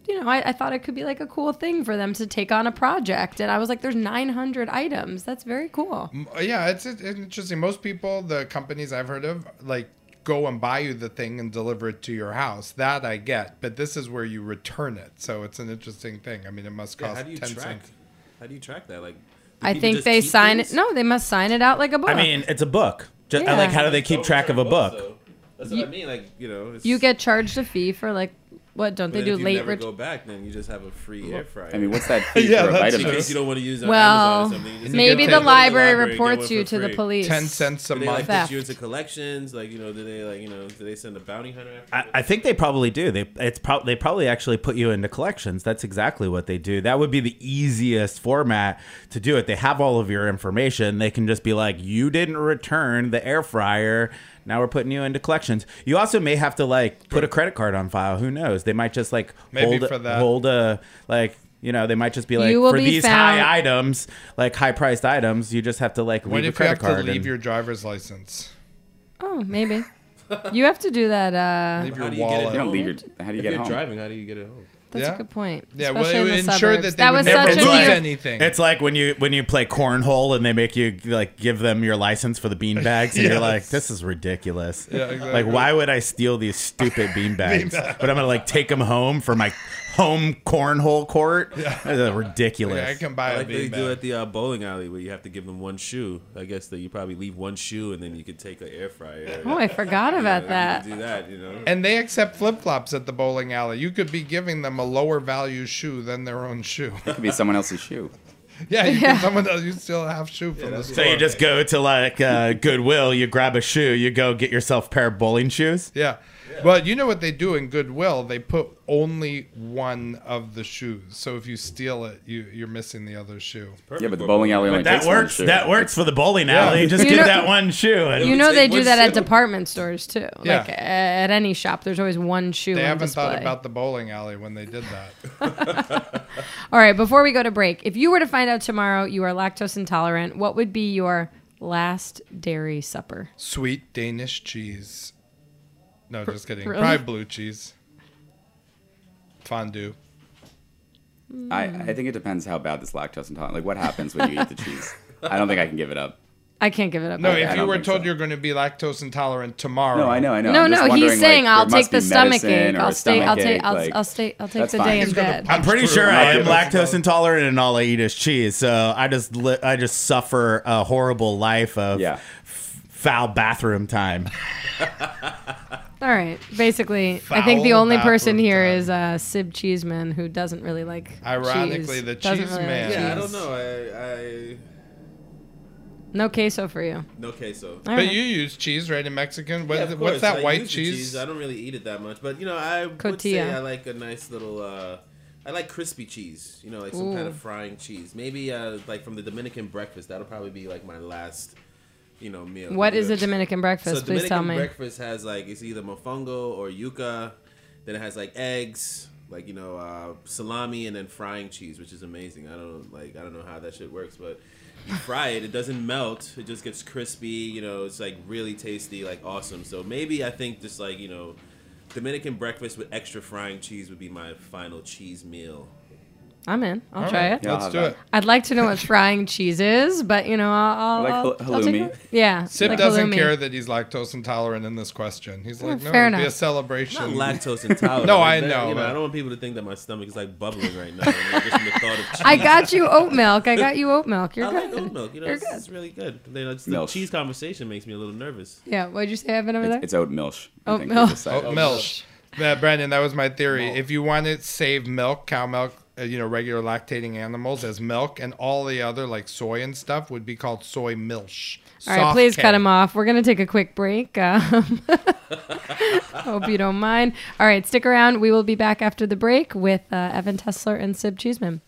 I thought it could be like a cool thing for them to take on a project. And I was like, there's 900 items. That's very cool.
Yeah, it's interesting. Most people, the companies I've heard of, like go and buy you the thing and deliver it to your house. That I get, but this is where you return it. So it's an interesting thing. I mean, it must cost 10 cents.
How do you track that? Like,
I think they sign it. No, they must sign it out like a book.
I mean, it's a book. Just,
Yeah.
like, how do they keep track of a book?
That's what I mean. Like, it's,
you get charged a fee for like, what, don't they
but
do
if you
late
never go back, then you just have a free air fryer.
I mean, what's that fee
Yeah,
for a
that's
vitamin?
in case you don't want to use it on
Well,
Amazon or something. You just
maybe
get
the
to
library
get
reports
one
you
for
to the
free.
police.
10 cents a
Do they
month.
like put you into collections? Like, do they do they send a bounty hunter after you?
I think they probably do. They probably actually put you into collections. That's exactly what they do. That would be the easiest format to do it. They have all of your information. They can just be like, you didn't return the air fryer. Now we're putting you into collections. You also may have to like put a credit card on file. Who knows? They might just like
Maybe for that.
hold a like. They might just be like,
You will
for
be
these
found-
high items, like high-priced items, you just have to like
What
leave a
if you have
credit card.
to leave
and-
your driver's license?
Oh, maybe. You have to do that.
Leave
How
your
do you get it
You
wallet.
don't leave your. How do you
If
get
you're
home?
driving, how do you get it home?
That's
Yeah.
a good point.
Yeah, well,
Especially
it
in
would
the
ensure
suburbs.
that they would
was
never
such a
lose
new-
anything.
It's like when you play cornhole and they make you like give them your license for the bean bags and you're
Yes.
like, this is ridiculous.
Yeah, exactly.
Like, why would I steal these stupid bean bags? But I'm gonna like take them home for my home cornhole court. That's ridiculous.
Yeah, I can buy a
Like they
bean
do
bag.
at the bowling alley where you have to give them one shoe. I guess that you probably leave one shoe and then you could take an air fryer.
Oh, I forgot about that.
Do that,
And they accept flip-flops at the bowling alley. You could be giving them a lower value shoe than their own shoe.
It could be someone else's shoe.
Yeah, you can, someone else, you still have shoe from the
So
store.
you just go to like Goodwill, you grab a shoe, you go get yourself a pair of bowling shoes.
Yeah. Well, you know what they do in Goodwill? They put only one of the shoes. So if you steal it, you're missing the other shoe.
Yeah, but the bowling alley only
That
takes one
works.
shoe.
That works for the bowling alley. Just
You
get
know-
that one shoe. And
You know they
take
do
one
that at
shoe.
department stores too.
Yeah.
Like at any shop, there's always one shoe.
They
on
haven't
display.
thought about the bowling alley when they did that.
All right, before we go to break, if you were to find out tomorrow you are lactose intolerant, what would be your last dairy supper?
Sweet Danish cheese. No, just kidding.
really?
Probably blue cheese. Fondue.
I think it depends how bad this lactose intolerant. Like, what happens when you eat the cheese? I don't think I can give it up.
I can't give it up.
No,
I
if you
don't
were
think
told
so.
you're going to be lactose intolerant tomorrow.
No, I know.
No,
I'm just
no, he's
wondering,
saying
like,
I'll
there
take
must
the
be
stomach
medicine
ache.
or a
I'll stay. I'll
stomach
take.
ache, like,
I'll stay the
that's
day
fine.
in
He's
bed.
I'm pretty
True.
sure I am
Lactose
lactose intolerant and all I eat is cheese. So I just suffer a horrible life of
Yeah.
foul bathroom time.
All right. Basically, I think the
Foul
only person
bathroom
here
time.
is Sib Cheeseman, who doesn't really like
Ironically,
cheese.
the
Doesn't
cheese
really like
man.
Yeah, I
cheese.
don't know.
No queso for you.
No queso.
All
But
right.
you use cheese, right, in Mexican? What
Yeah,
is
of
it- what's
course,
that
I
white
use the
cheese?
I don't really eat it that much, but I would
Cotija.
say I like a nice little. I like crispy cheese. Like some kind of frying cheese. Maybe like from the Dominican breakfast. That'll probably be like my last, meal.
What is a Dominican breakfast?
So
Please
Dominican
tell me.
breakfast has like it's either mofongo or yuca. Then it has like eggs, like salami, and then frying cheese, which is amazing. I don't know how that shit works, but you fry it, it doesn't melt, it just gets crispy. It's like really tasty, like awesome. So maybe I think just like Dominican breakfast with extra frying cheese would be my final cheese meal.
I'm in. I'll
All
try
right,
it.
Yeah, I'll
Let's
have
do
that.
it.
I'd like to know what frying cheese is, but I'll
Like
I'll take
halloumi.
it. Yeah.
Sip
like
doesn't
halloumi.
care that he's lactose intolerant in this question. He's like, no,
fair
it'd be a
enough.
Not
celebration.
lactose intolerant.
No,
Like
I
that,
know, but-
I don't want people to think that my stomach is like bubbling right now. Just from the thought of cheese.
I got you oat milk. You're
I
good.
like oat milk.
You're good.
It's really good. Just the
Milk.
cheese conversation makes me a little nervous.
Yeah. What'd you say, Evan, over there?
It's oat milk. I
Oat
think
milk.
is the side.
Oat milk. Yeah, Brandon, that was my theory. If you want to save milk, cow milk, regular lactating animals as milk, and all the other like soy and stuff would be called soy milch.
All right, please cut him off. We're going to take a quick break. Hope you don't mind. All right, stick around. We will be back after the break with Evan Tesler and Sib Cheeseman.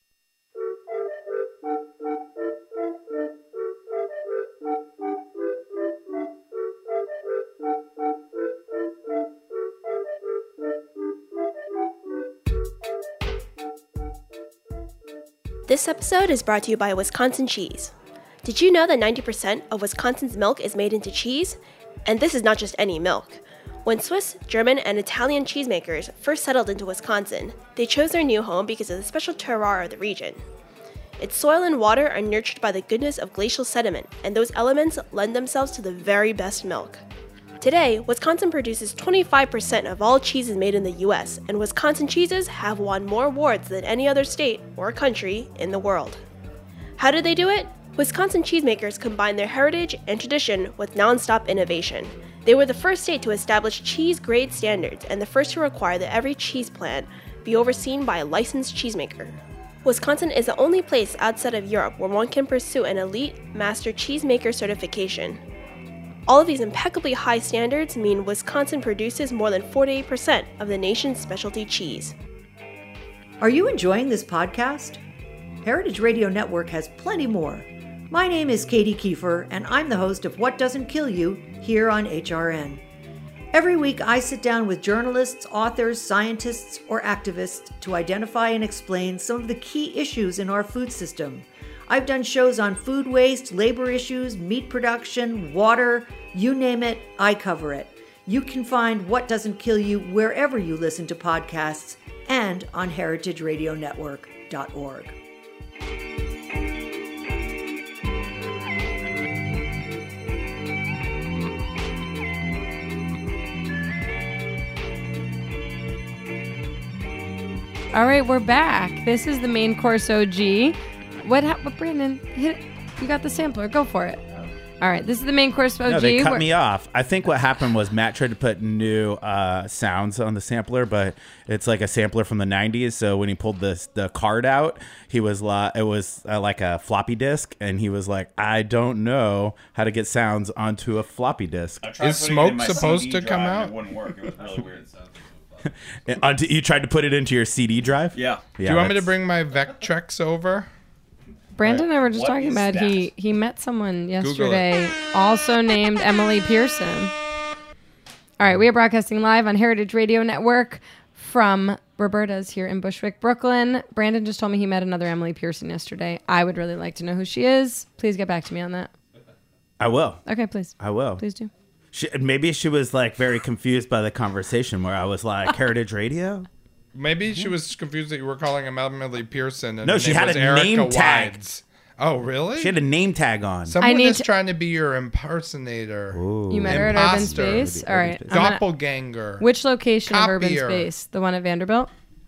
This episode is brought to you by Wisconsin Cheese. Did you know that 90% of Wisconsin's milk is made into cheese? And this is not just any milk. When Swiss, German, and Italian cheesemakers first settled into Wisconsin, they chose their new home because of the special terroir of the region. Its soil and water are nurtured by the goodness of glacial sediment, and those elements lend themselves to the very best milk. Today, Wisconsin produces 25% of all cheeses made in the U.S., and Wisconsin cheeses have won more awards than any other state or country in the world. How did they do it? Wisconsin cheesemakers combined their heritage and tradition with nonstop innovation. They were the first state to establish cheese grade standards and the first to require that every cheese plant be overseen by a licensed cheesemaker. Wisconsin is the only place outside of Europe where one can pursue an elite master cheesemaker certification. All of these impeccably high standards mean Wisconsin produces more than 48% of the nation's specialty cheese.
Are you enjoying this podcast? Heritage Radio Network has plenty more. My name is Katie Kiefer, and I'm the host of What Doesn't Kill You here on HRN. Every week, I sit down with journalists, authors, scientists, or activists to identify and explain some of the key issues in our food system. I've done shows on food waste, labor issues, meat production, water, you name it, I cover it. You can find What Doesn't Kill You wherever you listen to podcasts and on heritageradionetwork.org.
All right, we're back. This is the main course OG. What Brandon? Hit it. You got the sampler. Go for it. All right, this is the main course OG.
No, they cut me off. I think what happened was Matt tried to put new sounds on the sampler, but it's like a sampler from the 90s. So when he pulled the card out, it was like a floppy disk, and he was like, I don't know how to get sounds onto a floppy disk.
Is smoke supposed to come out?
It wouldn't work. It was really weird. So.
You tried to put it into your CD drive?
Yeah.
Do you want me to bring my Vectrex over?
Brandon and I were just talking about he met someone yesterday also named Emily Pearson. All right, we are broadcasting live on Heritage Radio Network from Roberta's here in Bushwick, Brooklyn. Brandon just told me he met another Emily Pearson yesterday. I would really like to know who she is. Please get back to me on that.
I will.
Okay, please.
I will.
Please do.
Maybe she was like very confused by the conversation where I was like, Heritage Radio?
Maybe she was confused that you were calling him Emily Pearson. And
No,
her
she
name
had
was
a
Erica
name tag.
Wides. Oh, really?
She had a name tag on.
Someone is trying to be your impersonator.
Ooh.
You met her at Urban
Imposter.
Space? All right.
Doppelganger.
Which location of Urban
Copier.
Space? The one at Vanderbilt?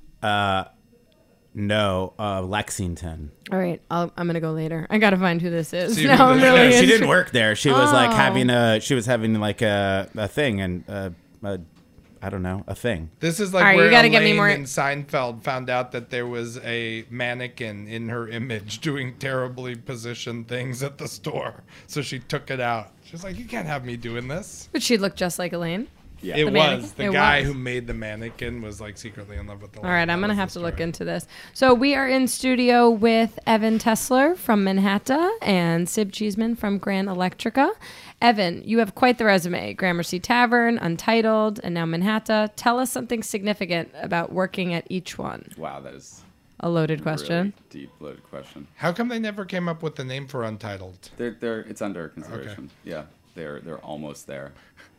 No, Lexington.
All right. I'm going to go later. I got to find who this is.
See
No,
who
I'm
this
really
is.
She didn't work there. She was like
Oh.
having a thing and I don't know, a thing.
This is like
All right,
where
you gotta get me
Elaine
more-
in Seinfeld found out that there was a mannequin in her image doing terribly positioned things at the store. So she took it out. She's like, you can't have me doing this.
But she looked just like Elaine.
Yeah.
It
The
was.
mannequin?
The
It
guy
was.
who made the mannequin was like secretly in love with the
All right, I'm going to
That
have
was
to
the
look
story.
into this. So we are in studio with Evan Tesler from Manhattan and Sib Cheeseman from Grand Electrica. Evan, you have quite the resume. Gramercy Tavern, Untitled, and now Manhattan. Tell us something significant about working at each one.
Wow, that is
A loaded
a
question.
really deep, loaded question.
How come they never came up with the name for Untitled?
It's under consideration. Yeah, they're almost there.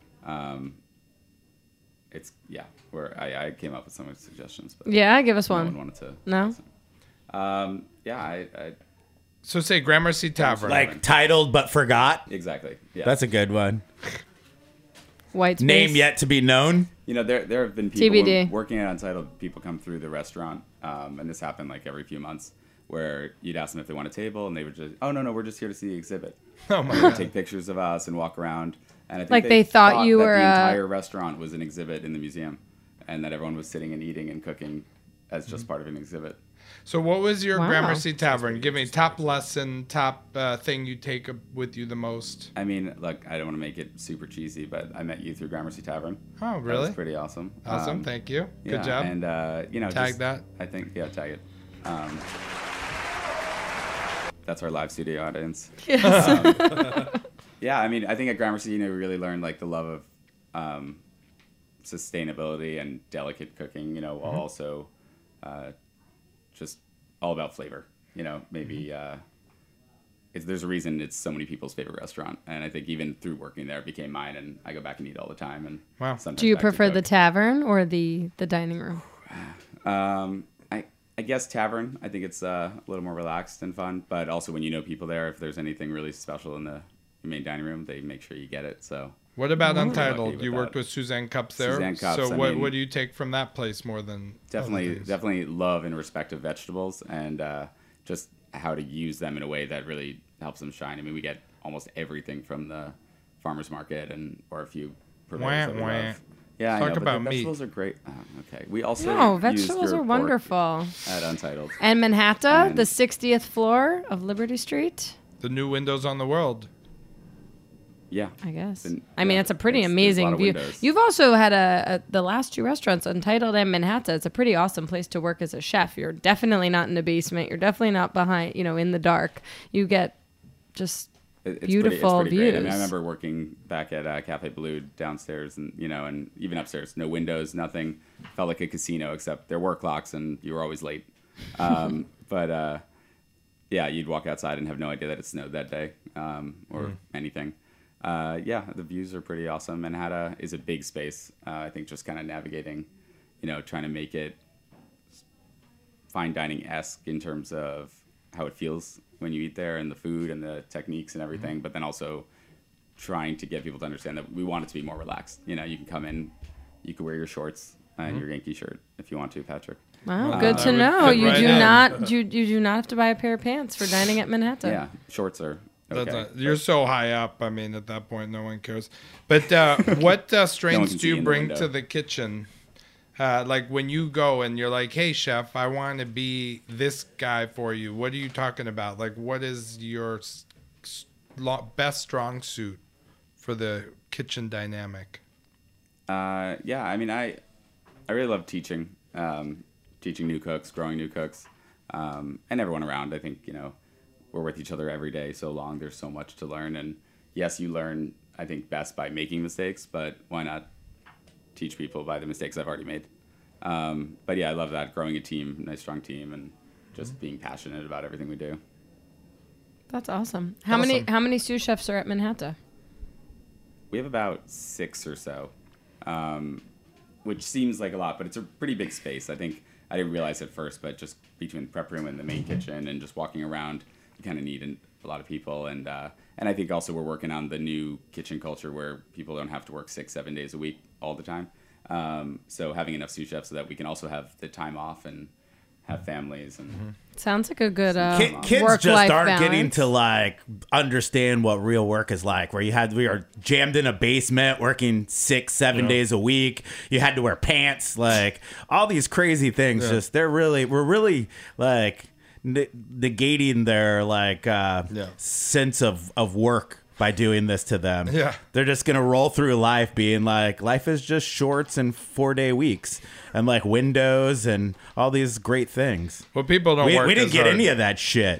Where I came up with some suggestions, but
Yeah, give us
no
one.
one wanted to.
No?
listen. I
So say Gramercy Tavern.
Like titled but forgot.
exactly. Yeah,
That's a good one.
White space.
Name yet to be known.
there have been people
TBD.
working at Untitled. People come through the restaurant, and this happened like every few months, where you'd ask them if they want a table, and they would just, oh no, we're just here to see the exhibit.
Oh my
They would
god.
take pictures of us and walk around. And I think
Like they thought you
that
were
the
a-
entire restaurant was an exhibit in the museum, and that everyone was sitting and eating and cooking as just part of an exhibit.
So what was your
Wow.
Gramercy Tavern? Give me top lesson, top thing you take with you the most.
I mean, look, I don't want to make it super cheesy, but I met you through Gramercy Tavern.
Oh,
That
really?
was pretty awesome.
Awesome. Thank you. Good
yeah,
job.
And
Tag
just-
that.
I think tag it. That's our live studio audience. Yeah, I mean, I think at Gramercy, we really learned like the love of sustainability and delicate cooking. While also just all about flavor. Maybe there's a reason it's so many people's favorite restaurant, and I think even through working there, it became mine, and I go back and eat all the time. And
Wow.
sometimes
Do you
back to
prefer the
cook.
tavern or the dining room?
I guess tavern. I think it's a little more relaxed and fun, but also when you know people there, if there's anything really special in the main dining room, they make sure you get it. So
What about
lucky
Untitled?
with
You worked
that.
with Suzanne Cups there.
Suzanne Cups,
So
I
what
mean-
do you take from that place more than other things?
definitely love and respect of vegetables, and just how to use them in a way that really helps them shine. I mean, we get almost everything from the farmers market or a few purveyors that we
Wah, wah.
love. Yeah, I
Talk
know, but
about
the
meat.
vegetables are great. Oh, okay, we also
No,
used
vegetables
your
are
pork
wonderful.
at Untitled.
And Manhattan,
And-
the 60th floor of Liberty Street.
The new windows on the world.
Yeah,
I guess.
And,
I mean,
yeah,
it's a pretty
there's a
amazing
lot of
view.
windows.
You've also had the last two restaurants, Untitled and Manhattan. It's a pretty awesome place to work as a chef. You're definitely not in the basement. You're definitely not behind, in the dark. You get just
It's
beautiful
pretty great. I mean,
views.
I remember working back at Cafe Blue downstairs, and and even upstairs, no windows, nothing. Felt like a casino, except there were clocks, and you were always late. But yeah, you'd walk outside and have no idea that it snowed that day or anything. Yeah, the views are pretty awesome. Manhattan is a big space. I think just kind of navigating, trying to make it fine dining-esque in terms of how it feels when you eat there and the food and the techniques and everything, but then also trying to get people to understand that we want it to be more relaxed. You can come in, you can wear your shorts and your Yankee shirt if you want to, Patrick.
Wow, good
I
to
would
know.
fit
You
right
do
in.
not you do not have to buy a pair of pants for dining at Manhattan.
Yeah, shorts are okay.
You're so high up. I mean, at that point, no one cares. But what strains
can
do
see
you
in the
bring
window.
to the kitchen? Like when you go and you're like, "Hey, chef, I want to be this guy for you." What are you talking about? Like, what is your best strong suit for the kitchen dynamic?
Yeah, I mean, I really love teaching, teaching new cooks, growing new cooks, and everyone around. I think, we're with each other every day so long. There's so much to learn. And yes, you learn, I think, best by making mistakes, but why not teach people by the mistakes I've already made? But yeah, I love that, growing a team, nice, strong team, and just being passionate about everything we do.
That's awesome. How many sous chefs are at Manhattan?
We have about 6 or so, which seems like a lot, but it's a pretty big space. I think I didn't realize at first, but just between the prep room and the main kitchen and just walking around, you kind of need a lot of people. And I think also we're working on the new kitchen culture where people don't have to work 6-7 days a week all the time. So having enough sous chefs so that we can also have the time off and have families and
Sounds like a good
Kids
work-life
just aren't
balance.
getting to like understand what real work is like. Where we are jammed in a basement working 6-7 days a week. You had to wear pants, like all these crazy things. Just we're really like negating their like sense of work by doing this to them.
Yeah.
They're just gonna roll through life being like, life is just shorts and 4-day weeks and like windows and all these great things.
Well, people don't work.
We didn't
as
get
hard.
any of that shit.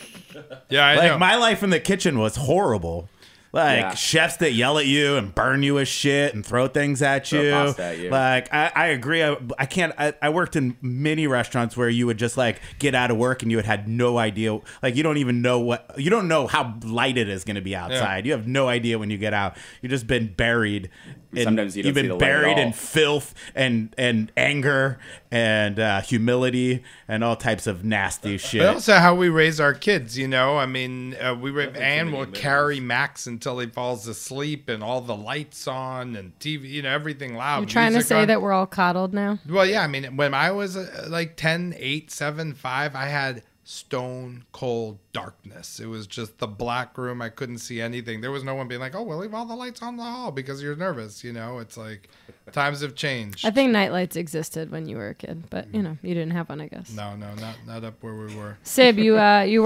Yeah, I know.
Like my life in the kitchen was horrible. Like
Yeah.
chefs that yell at you and burn you as shit and throw things at
Throw
you.
pasta at you.
Like I agree. I can't. I worked in many restaurants where you would just like get out of work and you had no idea. Like you don't even know you don't know how light it is going to be outside. You have no idea when you get out. You've just been buried.
Sometimes you don't
you've
see
been
the light at
buried
all.
in filth and anger and humility and all types of nasty shit.
But also how we raise our kids, I mean, Anne will carry Max until he falls asleep and all the lights on and TV, everything loud.
You're trying to
music
say
on.
that we're all coddled now?
Well, yeah, I mean, when I was like 10, 8, 7, 5, I had stone cold darkness. It was just the black room. I couldn't see anything. There was no one being like, "Oh, we'll leave all the lights on the hall because you're nervous." It's like times have changed.
I think nightlights existed when you were a kid, but you didn't have one, I guess.
No, not up where we were.
Sib, you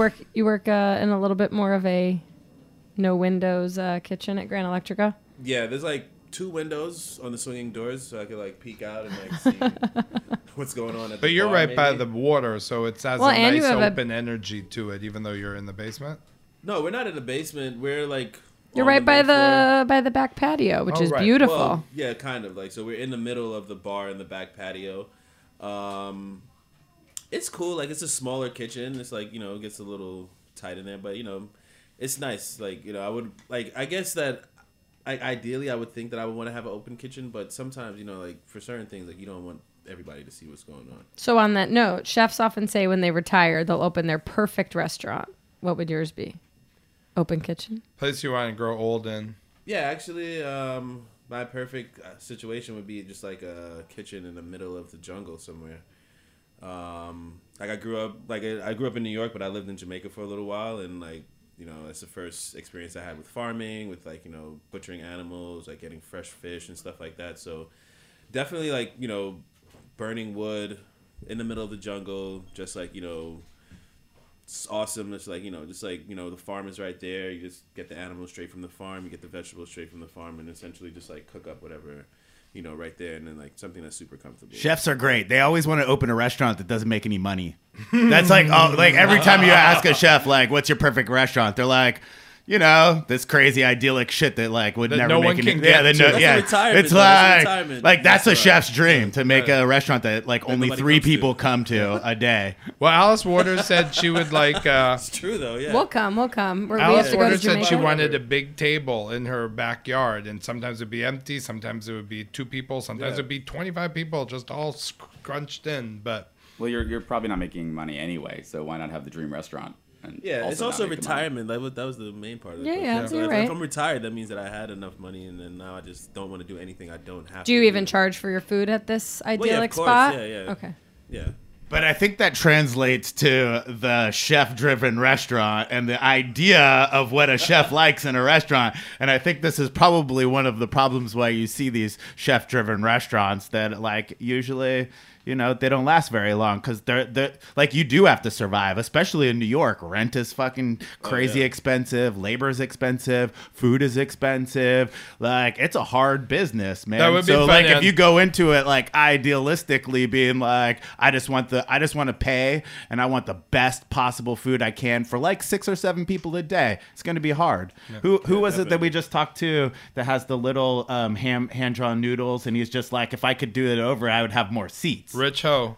work in a little bit more of a no windows kitchen at Grand Electrica.
Yeah, there's like 2 windows on the swinging doors, so I could like peek out and like see what's going on at the
But you're
bar,
right by
maybe.
the water, so it has
Well,
a
and you
nice
have a-
open energy to it, even though you're in the basement.
No, we're not in the basement. We're like
You're
on
right by
main floor.
the back patio, which
Oh,
is
right.
beautiful.
Well, yeah, kind of like so. We're in the middle of the bar in the back patio. It's cool. Like it's a smaller kitchen. It's like it gets a little tight in there, but it's nice. Like, you know, I would like. I guess that. Ideally, I would think that I would want to have an open kitchen, but sometimes, you know, like for certain things, like you don't want everybody to see what's going on.
So on that note, chefs often say when they retire, they'll open their perfect restaurant. What would yours be? Open kitchen?
Place you want to grow old in.
Yeah, actually, my perfect situation would be just like a kitchen in the middle of the jungle somewhere. Like I grew up in New York, but I lived in Jamaica for a little while, and like, you know, that's the first experience I had with farming, with like, you know, butchering animals, like getting fresh fish and stuff like that. So definitely like, you know, burning wood in the middle of the jungle, just like, you know, it's awesome. It's like, you know, the farm is right there. You just get the animals straight from the farm, you get the vegetables straight from the farm, and essentially just like cook up whatever, you know, right there, and then like something that's super comfortable.
Chefs are great. They always want to open a restaurant that doesn't make any money. That's like, oh, like every time you ask a chef, like, what's your perfect restaurant? They're like, you know, this crazy idyllic shit that like would never
no
make
one
any.
can get to.
It's like that's a chef's dream to make a restaurant that like only 3 people come to a day.
Well, Alice Waters said she would like.
It's true though. Yeah.
We'll come.
Alice Waters said she wanted a big table in her backyard, and sometimes it'd be empty, sometimes it would be 2 people, sometimes it'd be 25 people, just all scrunched in. But
well, you're probably not making money anyway, so why not have the dream restaurant? And
it's also retirement. That was the main part of it.
You're right.
If I'm retired, that means that I had enough money, and then now I just don't want to do anything I don't have to.
Do you even charge for your food at this idyllic
spot?
Yeah.
Okay. Yeah.
But I think that translates to the chef-driven restaurant and the idea of what a chef likes in a restaurant. And I think this is probably one of the problems why you see these chef-driven restaurants that, like, usually, you know, they don't last very long because they're like, you do have to survive, especially in New York. Rent is fucking crazy expensive. Labor is expensive. Food is expensive. Like, it's a hard business, man.
That would be
so,
fun,
like, if you go into it, like, idealistically being like, I just want to pay and I want the best possible food I can for like 6 or 7 people a day. It's going to be hard. Yeah. Who was it that we just talked to that has the little hand-drawn noodles, and he's just like, if I could do it over, I would have more seats.
Rich Ho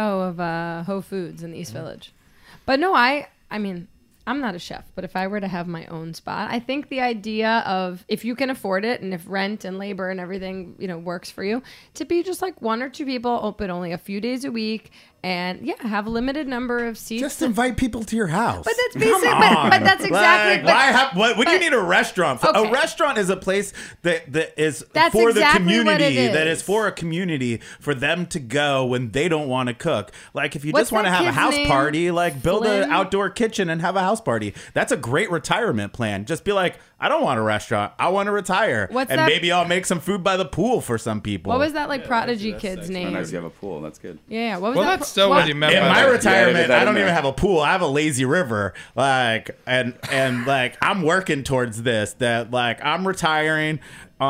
of Ho Foods in the East Village. But no, I mean, I'm not a chef, but if I were to have my own spot, I think the idea of, if you can afford it and if rent and labor and everything, you know, works for you, to be just like 1 or 2 people, open only a few days a week, and have a limited number of seats.
Just invite people to your house.
But that's basic. But that's exactly.
Like, what do you need a restaurant for? Okay. A restaurant is a place that is for the community. That is for a community for them to go when they don't want to cook. Like, if you just want to have a house party, like build an outdoor kitchen and have a house party. That's a great retirement plan. Just be like, I don't want a restaurant. I want to retire. Maybe I'll make some food by the pool for some people.
What was that Prodigy kid's name?
Oh, nice, you have a pool. That's good.
Yeah. What was that?
That's still what he meant.
In my retirement, I don't even have a pool. I have a lazy river. Like, and like, I'm working towards this. That like, I'm retiring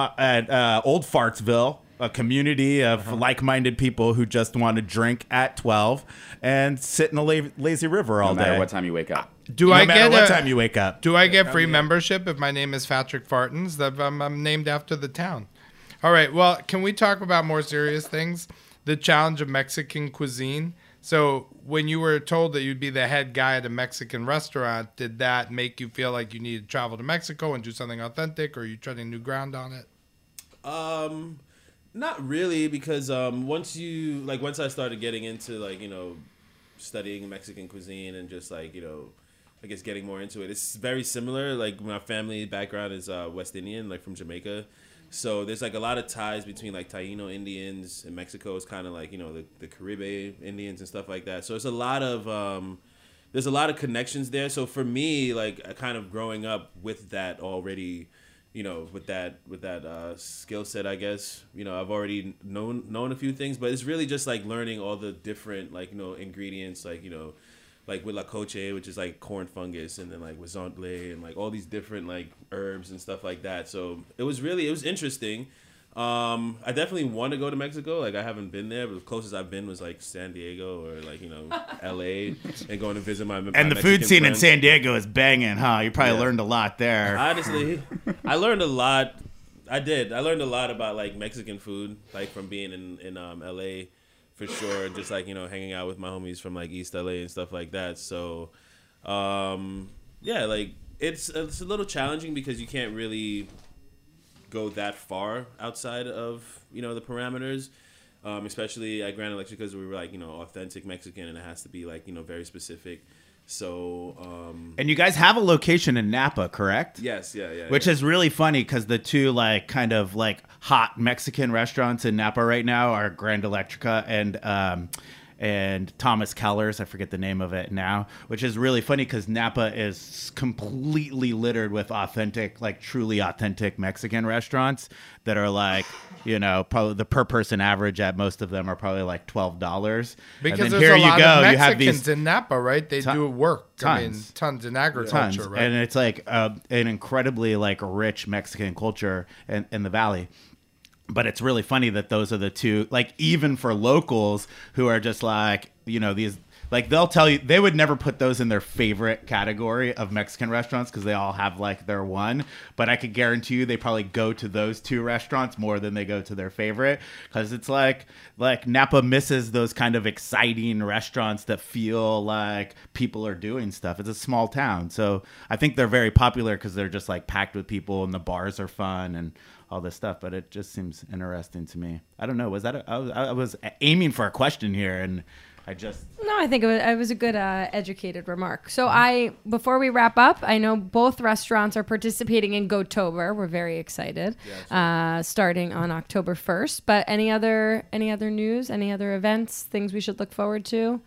at Old Fartsville, a community of like-minded people who just want to drink at 12 and sit in a lazy river all day.
No matter what time you wake up.
No matter what time you wake up.
Do I get free membership if my name is Patrick Fartons? That I'm named after the town. All right. Well, can we talk about more serious things? The challenge of Mexican cuisine. So when you were told that you'd be the head guy at a Mexican restaurant, did that make you feel like you needed to travel to Mexico and do something authentic, or are you treading new ground on it?
Not really, because once I started getting into like, you know, studying Mexican cuisine and just like, you know, I guess getting more into it, it's very similar. Like, my family background is West Indian, like from Jamaica. So there's like a lot of ties between like Taino Indians and Mexico. It's kind of like, you know, the Caribe Indians and stuff like that. So it's a lot of there's a lot of connections there. So for me, like, kind of growing up with that already, you know, with that skill set, I guess, you know, I've already known a few things, but it's really just like learning all the different, like, you know, ingredients, like, you know, like with la coche, which is like corn fungus, and then like with zontle and like all these different like herbs and stuff like that. So it was interesting. I definitely want to go to Mexico. Like, I haven't been there, but the closest I've been was like San Diego or like, you know, LA, and going to visit my
and the
Mexican
food scene
friends.
in San Diego is banging, huh? You probably learned a lot there.
Honestly, I learned a lot. I learned a lot about like Mexican food, like from being in LA. For sure, just like, you know, hanging out with my homies from like East LA and stuff like that. So, yeah, like It's a little challenging because you can't really go that far outside of, you know, the parameters. Especially at Grand Electric, because we were like, you know, authentic Mexican, and it has to be like, you know, very specific. So
and you guys have a location in Napa, correct?
Yes, yeah.
Which is really funny because the two like kind of like hot Mexican restaurants in Napa right now are Grand Electrica and Thomas Keller's. I forget the name of it now, which is really funny because Napa is completely littered with authentic, like truly authentic Mexican restaurants that are like, you know, probably the per person average at most of them are probably like $12.
Because
and then
there's
here
a lot
you go,
of
you have
Mexicans
these
in Napa, right? They do work.
tons.
I mean, tons in agriculture,
tons.
right?
And it's like an incredibly like rich Mexican culture in the valley. But it's really funny that those are the two, like, even for locals who are just like, you know, these, like, they'll tell you, they would never put those in their favorite category of Mexican restaurants because they all have, like, their one. But I could guarantee you they probably go to those two restaurants more than they go to their favorite because it's like Napa misses those kind of exciting restaurants that feel like people are doing stuff. It's a small town. So I think they're very popular because they're just, like, packed with people and the bars are fun and all this stuff, but it just seems interesting to me. I don't know. Was that I was aiming for a question here, and I just
No, I think it was a good educated remark. So before we wrap up, I know both restaurants are participating in Gotober. We're very excited, starting on October 1st. But any other news, any other events, things we should look forward to?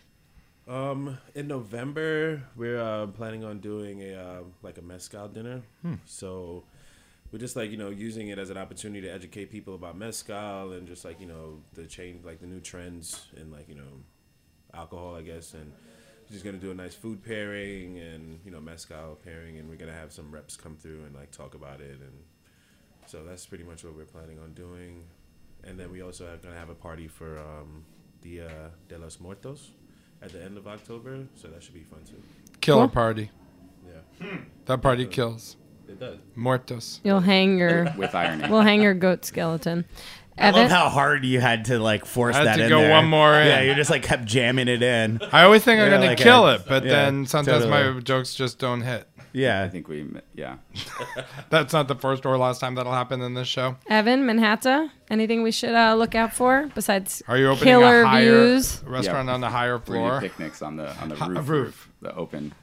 In November, we're planning on doing a mezcal dinner. So we're just like, you know, using it as an opportunity to educate people about mezcal and just like, you know, the change, like the new trends in like, you know, alcohol, I guess. And we're just going to do a nice food pairing and, you know, mezcal pairing. And we're going to have some reps come through and like talk about it. And so that's pretty much what we're planning on doing. And then we also are going to have a party for Dia de los Muertos at the end of October. So that should be fun too.
Killer party.
Yeah.
That party kills.
It does.
Muertos.
You'll hang your
with irony.
We'll hang your goat skeleton.
I
Evan?
love how hard you had to like force
I had
that
to
in
go
there.
one more in.
Yeah, you just like kept jamming it in.
I always think I'm
Yeah,
going
like
to kill
a-
it, but
yeah,
then sometimes
totally.
my jokes just don't hit.
I
Yeah.
think yeah.
That's not the first or last time that'll happen in this show.
Evan, Manhattan, anything we should look out for besides
Are you opening
killer
a higher
views?
restaurant on the higher
We're gonna
floor?
do picnics on the
Roof.
roof, the open.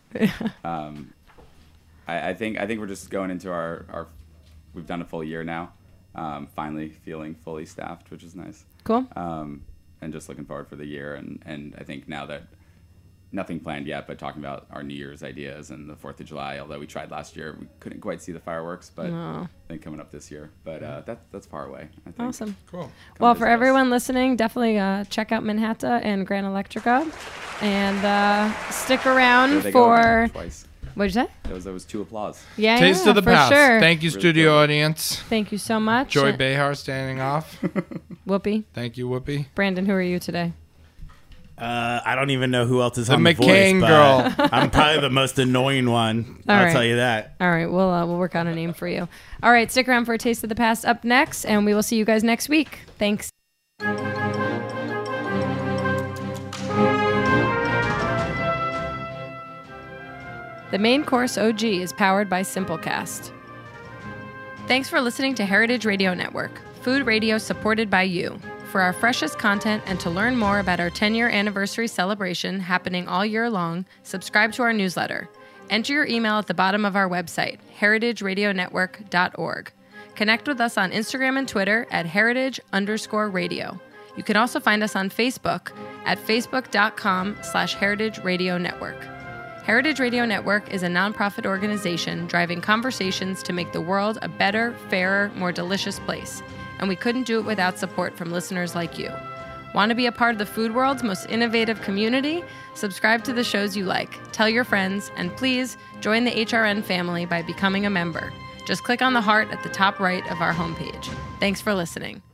I think we're just going into our we've done a full year now. Finally feeling fully staffed, which is nice.
Cool.
And just looking forward for the year. And I think now that nothing planned yet, but talking about our New Year's ideas and the 4th of July, although we tried last year, we couldn't quite see the fireworks, but I think coming up this year. But that's far away, I think.
Awesome.
Cool.
Well,
visit
for
us.
everyone listening, definitely check out Manhattan and Grand Electrica, and stick around
There they go again,
for.
twice.
What'd you say?
That was 2 applause.
Yeah,
Taste
yeah,
of the
for
past.
sure.
Thank you,
Really
studio
cool.
audience.
Thank you so much.
Joy Behar standing off.
Whoopi.
Thank you, Whoopi.
Brandon, who are you today?
I don't even know who else is
The
on the
McCain
voice,
girl.
but I'm probably the most annoying one.
All
I'll
right.
tell you that.
All right, we'll work on a name for you. All right, stick around for a taste of the past up next, and we will see you guys next week. Thanks. The Main Course OG is powered by Simplecast. Thanks for listening to Heritage Radio Network, food radio supported by you. For our freshest content and to learn more about our 10-year anniversary celebration happening all year long, subscribe to our newsletter. Enter your email at the bottom of our website, heritageradionetwork.org. Connect with us on Instagram and Twitter at heritage_radio. You can also find us on Facebook at facebook.com/Heritage Radio Network. Heritage Radio Network is a nonprofit organization driving conversations to make the world a better, fairer, more delicious place. And we couldn't do it without support from listeners like you. Want to be a part of the food world's most innovative community? Subscribe to the shows you like, tell your friends, and please join the HRN family by becoming a member. Just click on the heart at the top right of our homepage. Thanks for listening.